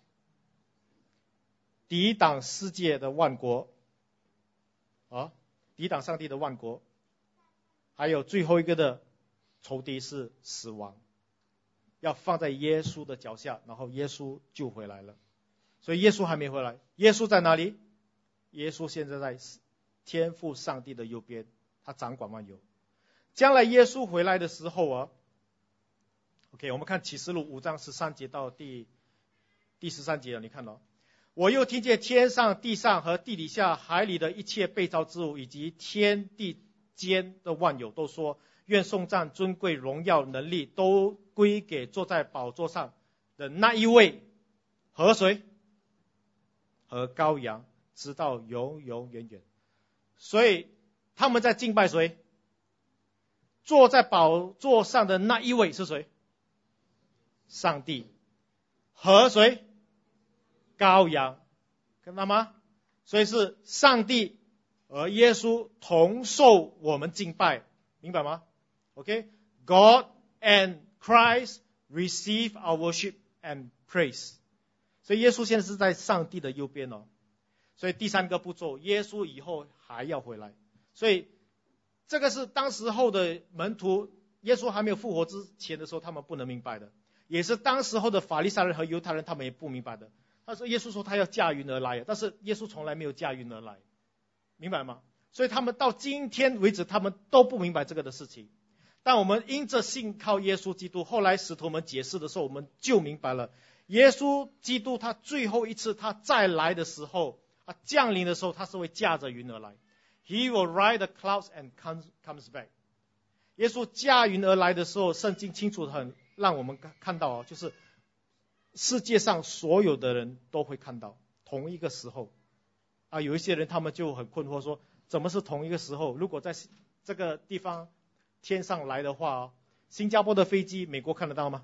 抵挡世界的万国，啊，抵挡上帝的万国。还有最后一个的仇敌是死亡，要放在耶稣的脚下，然后耶稣就回来了。所以耶稣还没回来，耶稣在哪里？耶稣现在在天父上帝的右边，他掌管万有。将来耶稣回来的时候啊 ，OK， 我们看启示录五章十三节到第第十三节了，你看到、哦，我又听见天上、地上和地底下海里的一切被造之物，以及天地间的万有，都说：愿颂赞、尊贵、荣耀、能力都归给坐在宝座上的那一位，和谁？和羔羊，直到永永远远。所以他们在敬拜谁？坐在宝座上的那一位是谁？上帝。和谁？羔羊，看到吗？所以是上帝和耶稣同受我们敬拜，明白吗 ？OK， God and Christ receive our worship and praise。所以耶稣现在是在上帝的右边哦。所以第三个步骤，耶稣以后还要回来。所以这个是当时候的门徒，耶稣还没有复活之前的时候，他们不能明白的，也是当时候的法利赛人和犹太人，他们也不明白的。他说耶稣说他要驾云而来，但是耶稣从来没有驾云而来，明白吗？所以他们到今天为止，他们都不明白这个的事情。但我们因着信靠耶稣基督，后来使徒们解释的时候，我们就明白了，耶稣基督他最后一次他再来的时候，他降临的时候，他是会驾着云而来。He will ride the clouds and comes comes back。耶稣驾云而来的时候，圣经清楚的很，让我们看到哦，就是世界上所有的人都会看到同一个时候啊。有一些人他们就很困惑说，怎么是同一个时候？如果在这个地方天上来的话，新加坡的飞机美国看得到吗？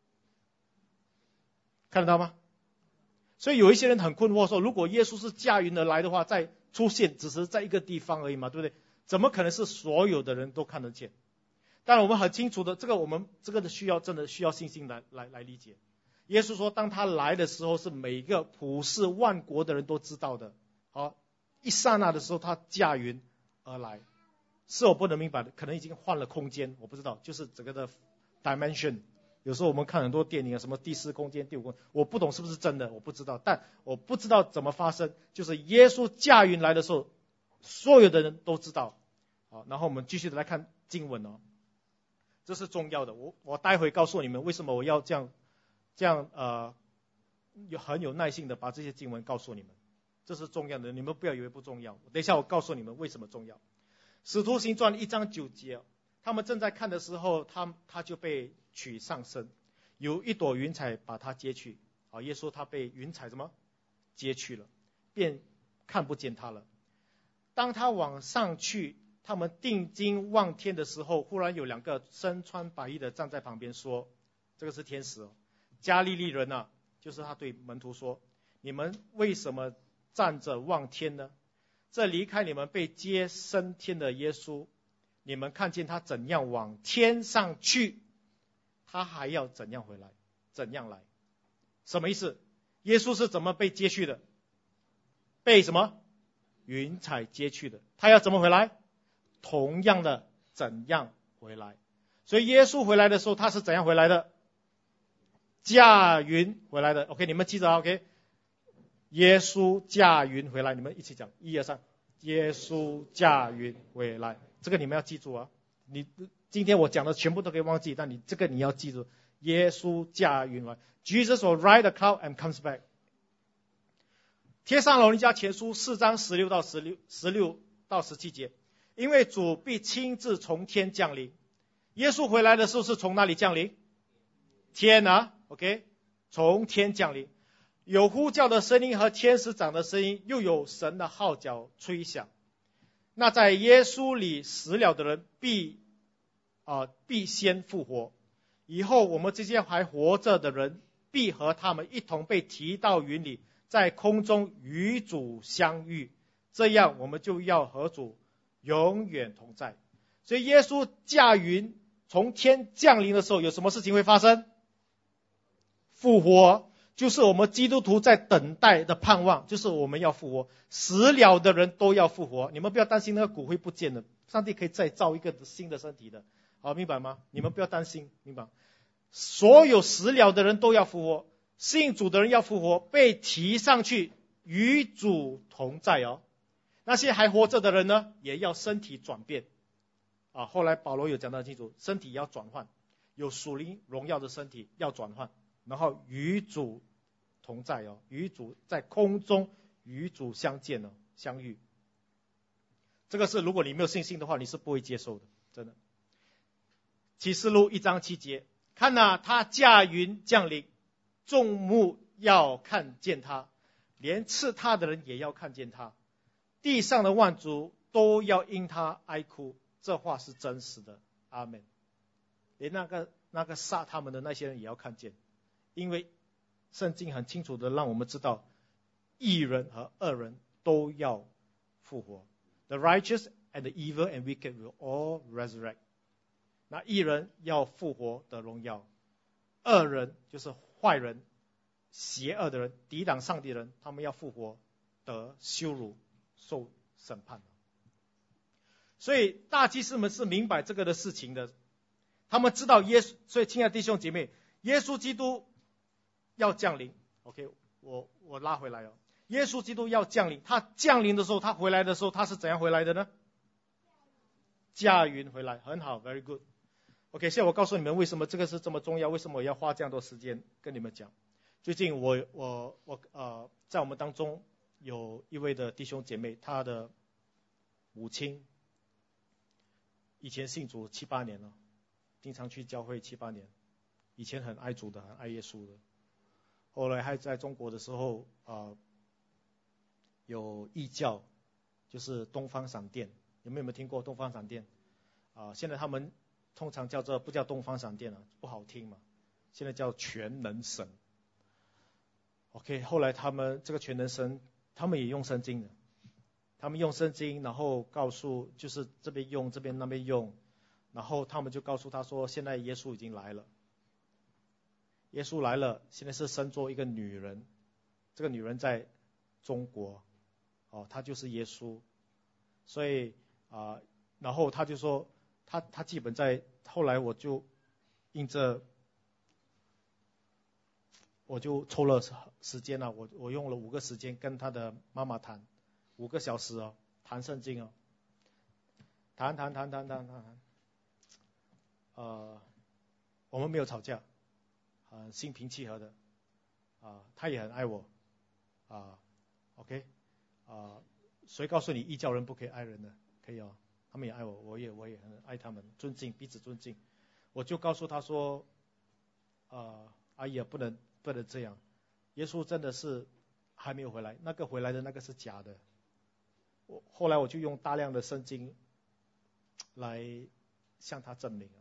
看得到吗？所以有一些人很困惑说，如果耶稣是驾云而来的话，在出现只是在一个地方而已嘛，对不对？怎么可能是所有的人都看得见？当然我们很清楚的，这个我们这个的需要真的需要信心来来来理解。耶稣说当他来的时候，是每一个普世万国的人都知道的。好，一刹那的时候他驾云而来，是我不能明白的，可能已经换了空间，我不知道，就是整个的 dimension。有时候我们看很多电影啊，什么第四空间、第五空间，我不懂是不是真的，我不知道，但我不知道怎么发生，就是耶稣驾云来的时候，所有的人都知道。好，然后我们继续的来看经文哦，这是重要的。我我待会告诉你们为什么我要这样这样呃有很有耐心的把这些经文告诉你们，这是重要的，你们不要以为不重要。等一下我告诉你们为什么重要。使徒行传一章九节，他们正在看的时候，他他就被取上升，有一朵云彩把他接去。好，耶稣他被云彩什么接去了，便看不见他了。当他往上去，他们定睛望天的时候，忽然有两个身穿白衣的站在旁边说，这个是天使哦，加利利人啊，就是他对门徒说，你们为什么站着望天呢？这离开你们被接升天的耶稣，你们看见他怎样往天上去，他还要怎样回来，怎样来？什么意思？耶稣是怎么被接去的？被什么？云彩接去的。他要怎么回来？同样的怎样回来？所以耶稣回来的时候，他是怎样回来的？驾云回来的。 OK， 你们记着 OK， 耶稣驾云回来，你们一起讲，一二三，耶稣驾云回来，这个你们要记住啊。你今天我讲的全部都可以忘记，但你这个你要记住，耶稣驾云来。 Jesus will ride a cloud and comes back。 帖撒罗尼迦前书四章十六到十六 十六到十七节，因为主必亲自从天降临。耶稣回来的时候是从哪里降临？天啊 OK， 从天降临，有呼叫的声音和天使长的声音，又有神的号角吹响。那在耶稣里死了的人必啊必先复活，以后我们这些还活着的人必和他们一同被提到云里，在空中与主相遇，这样我们就要和主永远同在。所以耶稣驾云从天降临的时候，有什么事情会发生？复活，就是我们基督徒在等待的盼望，就是我们要复活，死了的人都要复活。你们不要担心那个骨灰不见了，上帝可以再造一个新的身体的，好，明白吗？你们不要担心，明白？所有死了的人都要复活，信主的人要复活，被提上去与主同在哦。那些还活着的人呢，也要身体转变啊。后来保罗有讲得很清楚，身体要转换，有属灵荣耀的身体要转换，然后与主同在哦，与主在空中与主相见哦，相遇。这个是如果你没有信心的话，你是不会接受的，真的。启示录一章七节，看哪，他驾云降临，众目要看见他，连刺他的人也要看见他，地上的万族都要因他哀哭。这话是真实的，阿们。连那个那个杀他们的那些人也要看见，因为圣经很清楚的让我们知道，义人和恶人都要复活。The righteous and the evil and wicked will all resurrect。那义人要复活得荣耀，恶人就是坏人、邪恶的人、抵挡上帝的人，他们要复活得羞辱、受审判。所以大祭司们是明白这个的事情的，他们知道耶稣。所以亲爱的弟兄姐妹，耶稣基督要降临。OK， 我我拉回来哦。耶稣基督要降临，他降临的时候，他回来的时候，他是怎样回来的呢？驾云回来，很好 ，very good。OK， 现在我告诉你们为什么这个是这么重要，为什么我要花这样多时间跟你们讲。最近我我我呃，在我们当中有一位的弟兄姐妹，他的母亲以前信主七八年了，经常去教会七八年，以前很爱主的，很爱耶稣的。后来还在中国的时候啊、呃，有异教，就是东方闪电，有没有听过东方闪电？啊、呃，现在他们通常叫做不叫东方闪电了、啊，不好听嘛，现在叫全能神。OK， 后来他们这个全能神，他们也用圣经的。他们用圣经，然后告诉，就是这边用，这边那边用，然后他们就告诉他说，现在耶稣已经来了，耶稣来了，现在是生做一个女人，这个女人在中国，哦，她就是耶稣，所以啊、呃，然后他就说，他他基本在，后来我就印着，我就抽了时间了、啊，我我用了五个时间跟他的妈妈谈。五个小时哦，谈圣经哦，谈谈谈谈谈谈，呃，我们没有吵架，很、呃、心平气和的，啊、呃，他也很爱我，啊、呃、，OK， 啊、呃，谁告诉你异教人不可以爱人的？可以哦，他们也爱我，我也我也很爱他们，尊敬彼此尊敬。我就告诉他说，呃，阿姨啊，不能不能这样，耶稣真的是还没有回来，那个回来的那个是假的。我后来我就用大量的圣经来向他证明。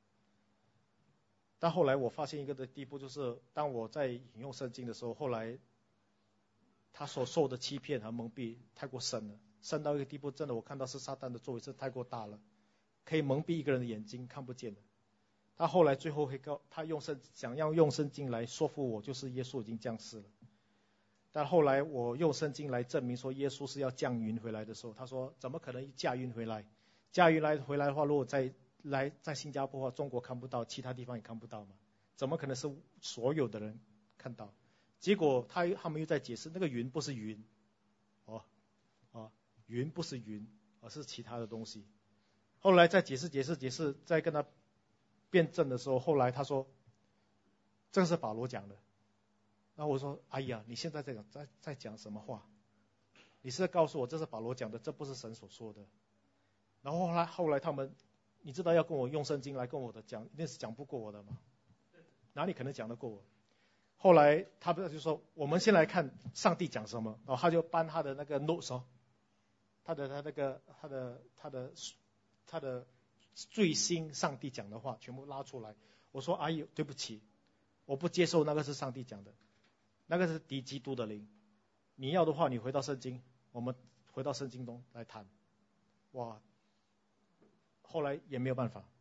但后来我发现一个的地步，就是当我在引用圣经的时候，后来他所受的欺骗和蒙蔽太过深了，深到一个地步，真的我看到是撒旦的作为是太过大了，可以蒙蔽一个人的眼睛，看不见的。他后来最后会告他用圣想要用圣经来说服我，就是耶稣已经降世了。但后来我用圣经来证明说耶稣是要降云回来的时候，他说怎么可能驾云回来？驾云来回来的话，如果在来在新加坡的话，中国看不到，其他地方也看不到嘛？怎么可能是所有的人看到？结果他他们又在解释，那个云不是云，哦哦，云不是云，而是其他的东西。后来再解释解释解释，再跟他辩证的时候，后来他说这个是保罗讲的。然后我说，哎呀，你现在在讲在在讲什么话？你是在告诉我这是保罗讲的，这不是神所说的。然后后来后来他们，你知道要跟我用圣经来跟我的讲，一定是讲不过我的嘛？哪里可能讲得过我？后来他们就说，我们先来看上帝讲什么。然后他就搬他的那个 notes 哦，他的他那个他的他的他的最新上帝讲的话全部拉出来。我说哎呦，对不起，我不接受那个是上帝讲的，那个是敌基督的灵。你要的话，你回到圣经，我们回到圣经中来谈。哇，后来也没有办法。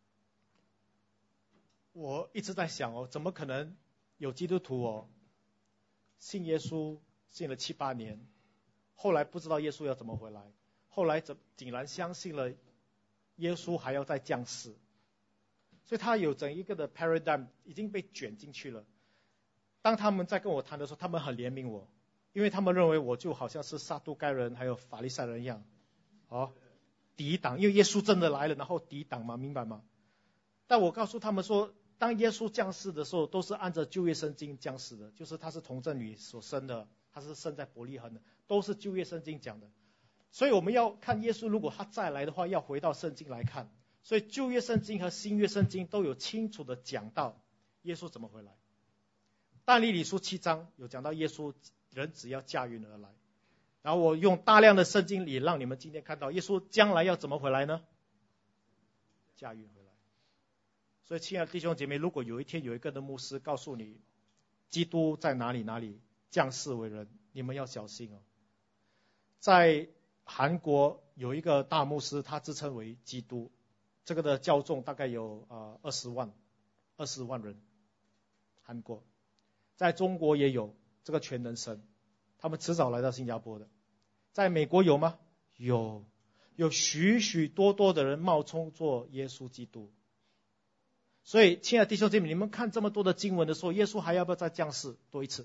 我一直在想哦，怎么可能有基督徒哦，信耶稣信了七八年，后来不知道耶稣要怎么回来，后来怎竟然相信了耶稣还要再降世，所以他有整一个的 paradigm 已经被卷进去了。当他们在跟我谈的时候，他们很怜悯我，因为他们认为我就好像是撒都该人还有法利赛人一样，哦，抵挡，因为耶稣真的来了，然后抵挡嘛，明白吗？但我告诉他们说，当耶稣降世的时候，都是按照旧约圣经降世的，就是他是童贞女所生的，他是生在伯利恒的，都是旧约圣经讲的。所以我们要看耶稣，如果他再来的话，要回到圣经来看。所以旧约圣经和新约圣经都有清楚的讲到耶稣怎么回来。但以理书七章有讲到耶稣人只要驾云而来，然后我用大量的圣经里让你们今天看到耶稣将来要怎么回来呢？驾云回来。所以亲爱的弟兄姐妹，如果有一天有一个的牧师告诉你基督在哪里哪里降世为人，你们要小心哦。在韩国有一个大牧师，他自称为基督，这个的教众大概有呃二十万二十万人。韩国在中国也有这个全能神，他们迟早来到新加坡的。在美国有吗？有，有许许多多的人冒充做耶稣基督。所以亲爱的弟兄姐妹，你们看这么多的经文的时候，耶稣还要不要再降世多一次？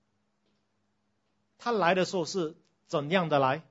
他来的时候是怎样的来？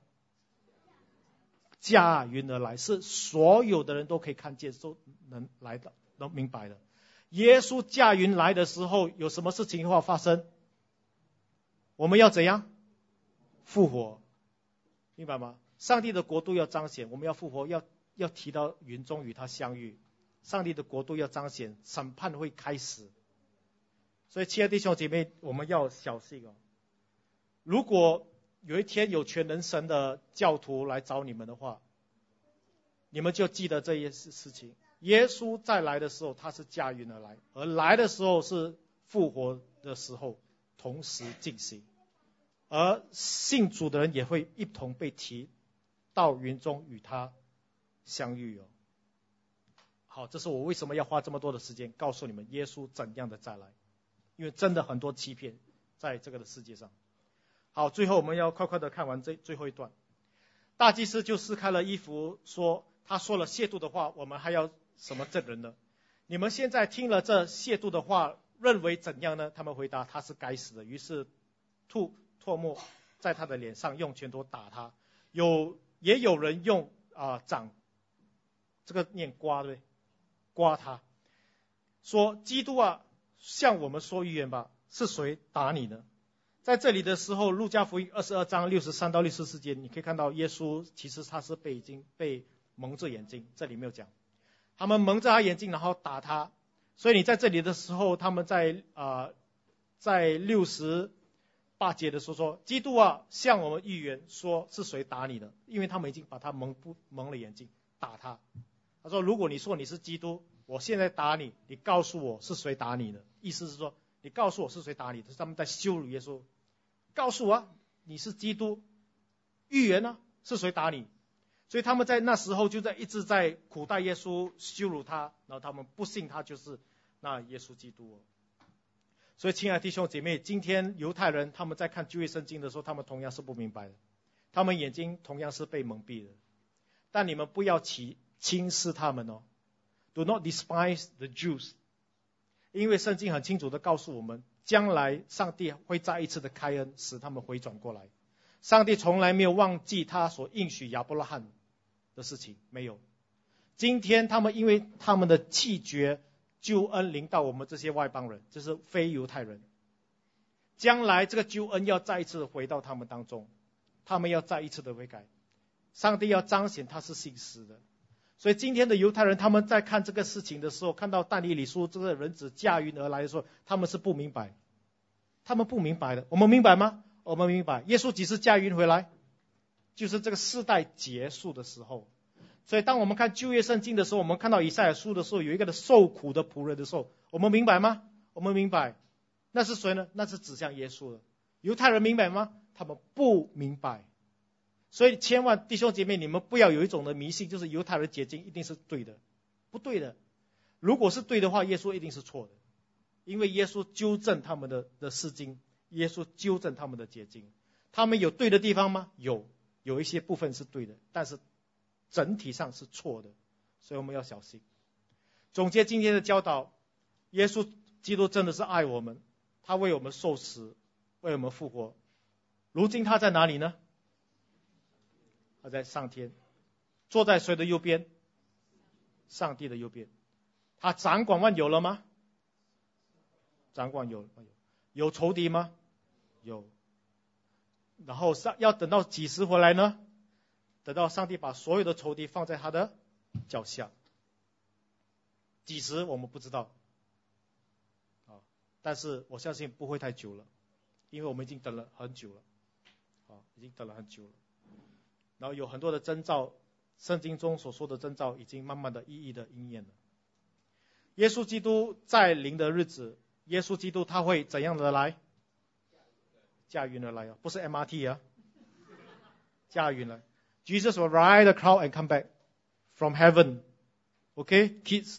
驾云而来，是所有的人都可以看见，都能来的，能明白的。耶稣驾云来的时候，有什么事情会发生？我们要怎样？复活，明白吗？上帝的国度要彰显，我们要复活，要要提到云中与他相遇。上帝的国度要彰显，审判会开始。所以亲爱的弟兄姐妹，我们要小心哦。如果有一天有全能神的教徒来找你们的话，你们就记得这一事事情。耶稣再来的时候，他是驾云而来，而来的时候是复活的时候同时进行，而信主的人也会一同被提到云中与他相遇哦。好，这是我为什么要花这么多的时间告诉你们耶稣怎样的再来，因为真的很多欺骗在这个的世界上。好，最后我们要快快的看完这最后一段。大祭司就撕开了衣服说，他说了亵渎的话，我们还要什么证人呢？你们现在听了这亵渎的话，认为怎样呢？他们回答，他是该死的。于是吐唾沫在他的脸上，用拳头打他。有也有人用啊、呃、掌，这个念刮对不对？刮他，说基督啊，向我们说预言吧，是谁打你呢？在这里的时候，路加福音二十二章六十三到六十四节，你可以看到耶稣其实他是被已经被蒙着眼睛，这里没有讲，他们蒙着他眼睛，然后打他。所以你在这里的时候，他们在啊、呃、在六十八节的时候说，基督啊，向我们预言说是谁打你的？因为他们已经把他蒙不蒙了眼睛，打他。他说，如果你说你是基督，我现在打你，你告诉我是谁打你的？意思是说，你告诉我是谁打你的？他们在羞辱耶稣，告诉我、啊、你是基督，预言呢、啊、是谁打你？所以他们在那时候就在一直在苦待耶稣，羞辱他，然后他们不信他就是那耶稣基督、哦。所以亲爱的弟兄姐妹，今天犹太人他们在看旧约圣经的时候，他们同样是不明白的，他们眼睛同样是被蒙蔽的。但你们不要起轻视他们哦 ，Do not despise the Jews， 因为圣经很清楚的告诉我们，将来上帝会再一次的开恩，使他们回转过来。上帝从来没有忘记他所应许亚伯拉罕的事情，没有。今天他们因为他们的弃绝，救恩临到我们这些外邦人，就是非犹太人。将来这个救恩要再一次回到他们当中，他们要再一次的悔改，上帝要彰显他是信实的。所以今天的犹太人他们在看这个事情的时候，看到但以理书这个人子驾云而来的时候，他们是不明白，他们不明白的。我们明白吗？我们明白。耶稣几时驾云回来？就是这个世代结束的时候， 所以当我们看旧约圣经的时候，我们看到以赛亚书的时候，有一个的受苦的仆人的时候，我们明白吗？我们明白，那是谁呢？那是指向耶稣的。犹太人明白吗？他们不明白。所以千万弟兄姐妹，你们不要有一种的迷信，就是犹太人解经一定是对的，不对的。如果是对的话，耶稣一定是错的，因为耶稣纠正他们的的释经，耶稣纠正他们的解经。他们有对的地方吗？有，有一些部分是对的，但是整体上是错的，所以我们要小心。总结今天的教导，耶稣基督真的是爱我们，他为我们受死，为我们复活。如今他在哪里呢？他在上天，坐在谁的右边？上帝的右边。他掌管万有了吗？掌管有，有仇敌吗？有。然后上要等到几时回来呢？等到上帝把所有的仇敌放在他的脚下。几时我们不知道，啊，但是我相信不会太久了，因为我们已经等了很久了，啊，已经等了很久了。然后有很多的征兆，圣经中所说的征兆已经慢慢的一一的应验了。耶稣基督在临的日子，耶稣基督他会怎样的来？驾云而来啊，不是 M R T 啊，驾云来。Jesus will ride the cloud and come back from heaven. Okay, kids,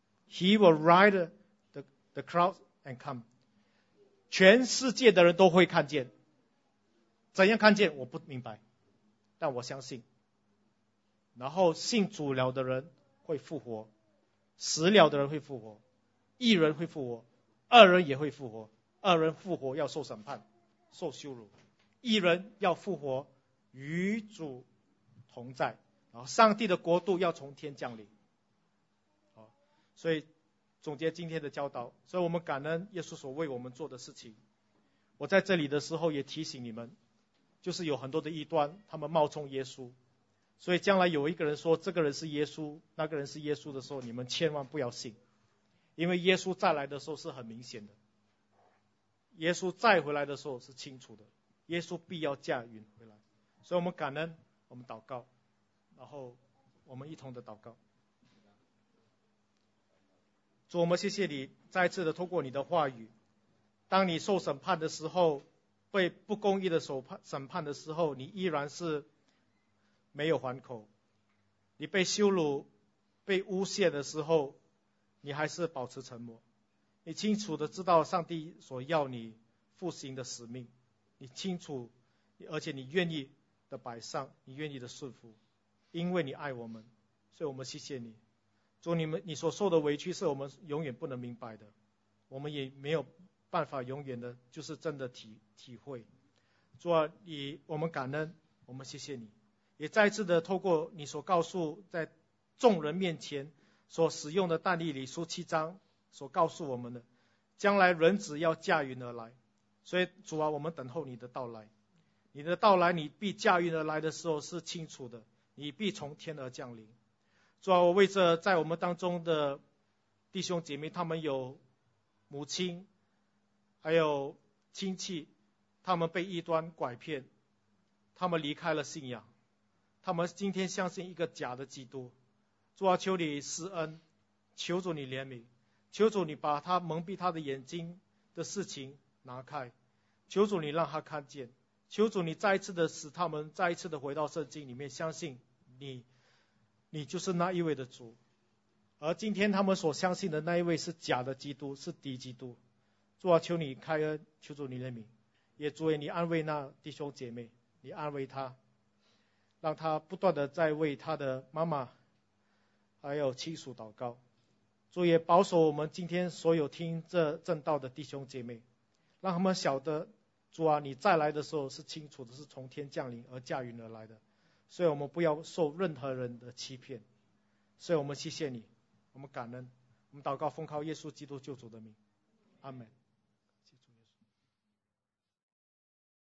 he will ride the the cloud and come. 全世界的人都会看见，怎样看见我不明白，但我相信。然后信主了的人会复活，死了的人会复活，一人会复活，二人也会复活。二人复活要受审判，受羞辱；一人要复活，与主同在。然后上帝的国度要从天降临。好，所以总结今天的教导，所以我们感恩耶稣所为我们做的事情。我在这里的时候也提醒你们，就是有很多的异端，他们冒充耶稣，所以将来有一个人说这个人是耶稣，那个人是耶稣的时候，你们千万不要信，因为耶稣再来的时候是很明显的，耶稣再回来的时候是清楚的，耶稣必要驾云回来。所以我们感恩，我们祷告，然后我们一同的祷告。主，我们谢谢你再一次的透过你的话语，当你受审判的时候，被不公义的审判审判的时候，你依然是没有还口；你被羞辱、被诬陷的时候，你还是保持沉默。你清楚的知道上帝所要你复兴的使命，你清楚，而且你愿意的摆上，你愿意的顺服，因为你爱我们，所以我们谢谢你。主，你们你所受的委屈是我们永远不能明白的，我们也没有办法永远的，就是真的体体会。主啊，你我们感恩，我们谢谢你，也再次的透过你所告诉在众人面前所使用的但以理书七章所告诉我们的，将来人子要驾云而来。所以主啊，我们等候你的到来，你的到来，你必驾云而来的时候是清楚的，你必从天而降临。主啊，我为这在我们当中的弟兄姐妹，他们有母亲还有亲戚，他们被异端拐骗，他们离开了信仰，他们今天相信一个假的基督。主啊，求你施恩，求主你怜悯，求主你把他蒙蔽他的眼睛的事情拿开，求主你让他看见，求主你再一次的使他们再一次的回到圣经里面，相信你你就是那一位的主。而今天他们所相信的那一位是假的基督，是敌基督。主啊，求你开恩，求主你怜悯，也主你安慰那弟兄姐妹，你安慰他，让他不断的在为他的妈妈还有亲属祷告。主也保守我们今天所有听这正道的弟兄姐妹，让他们晓得主啊，你再来的时候是清楚的，是从天降临而驾云而来的，所以我们不要受任何人的欺骗。所以我们谢谢你，我们感恩，我们祷告奉靠耶稣基督救主的名，阿们。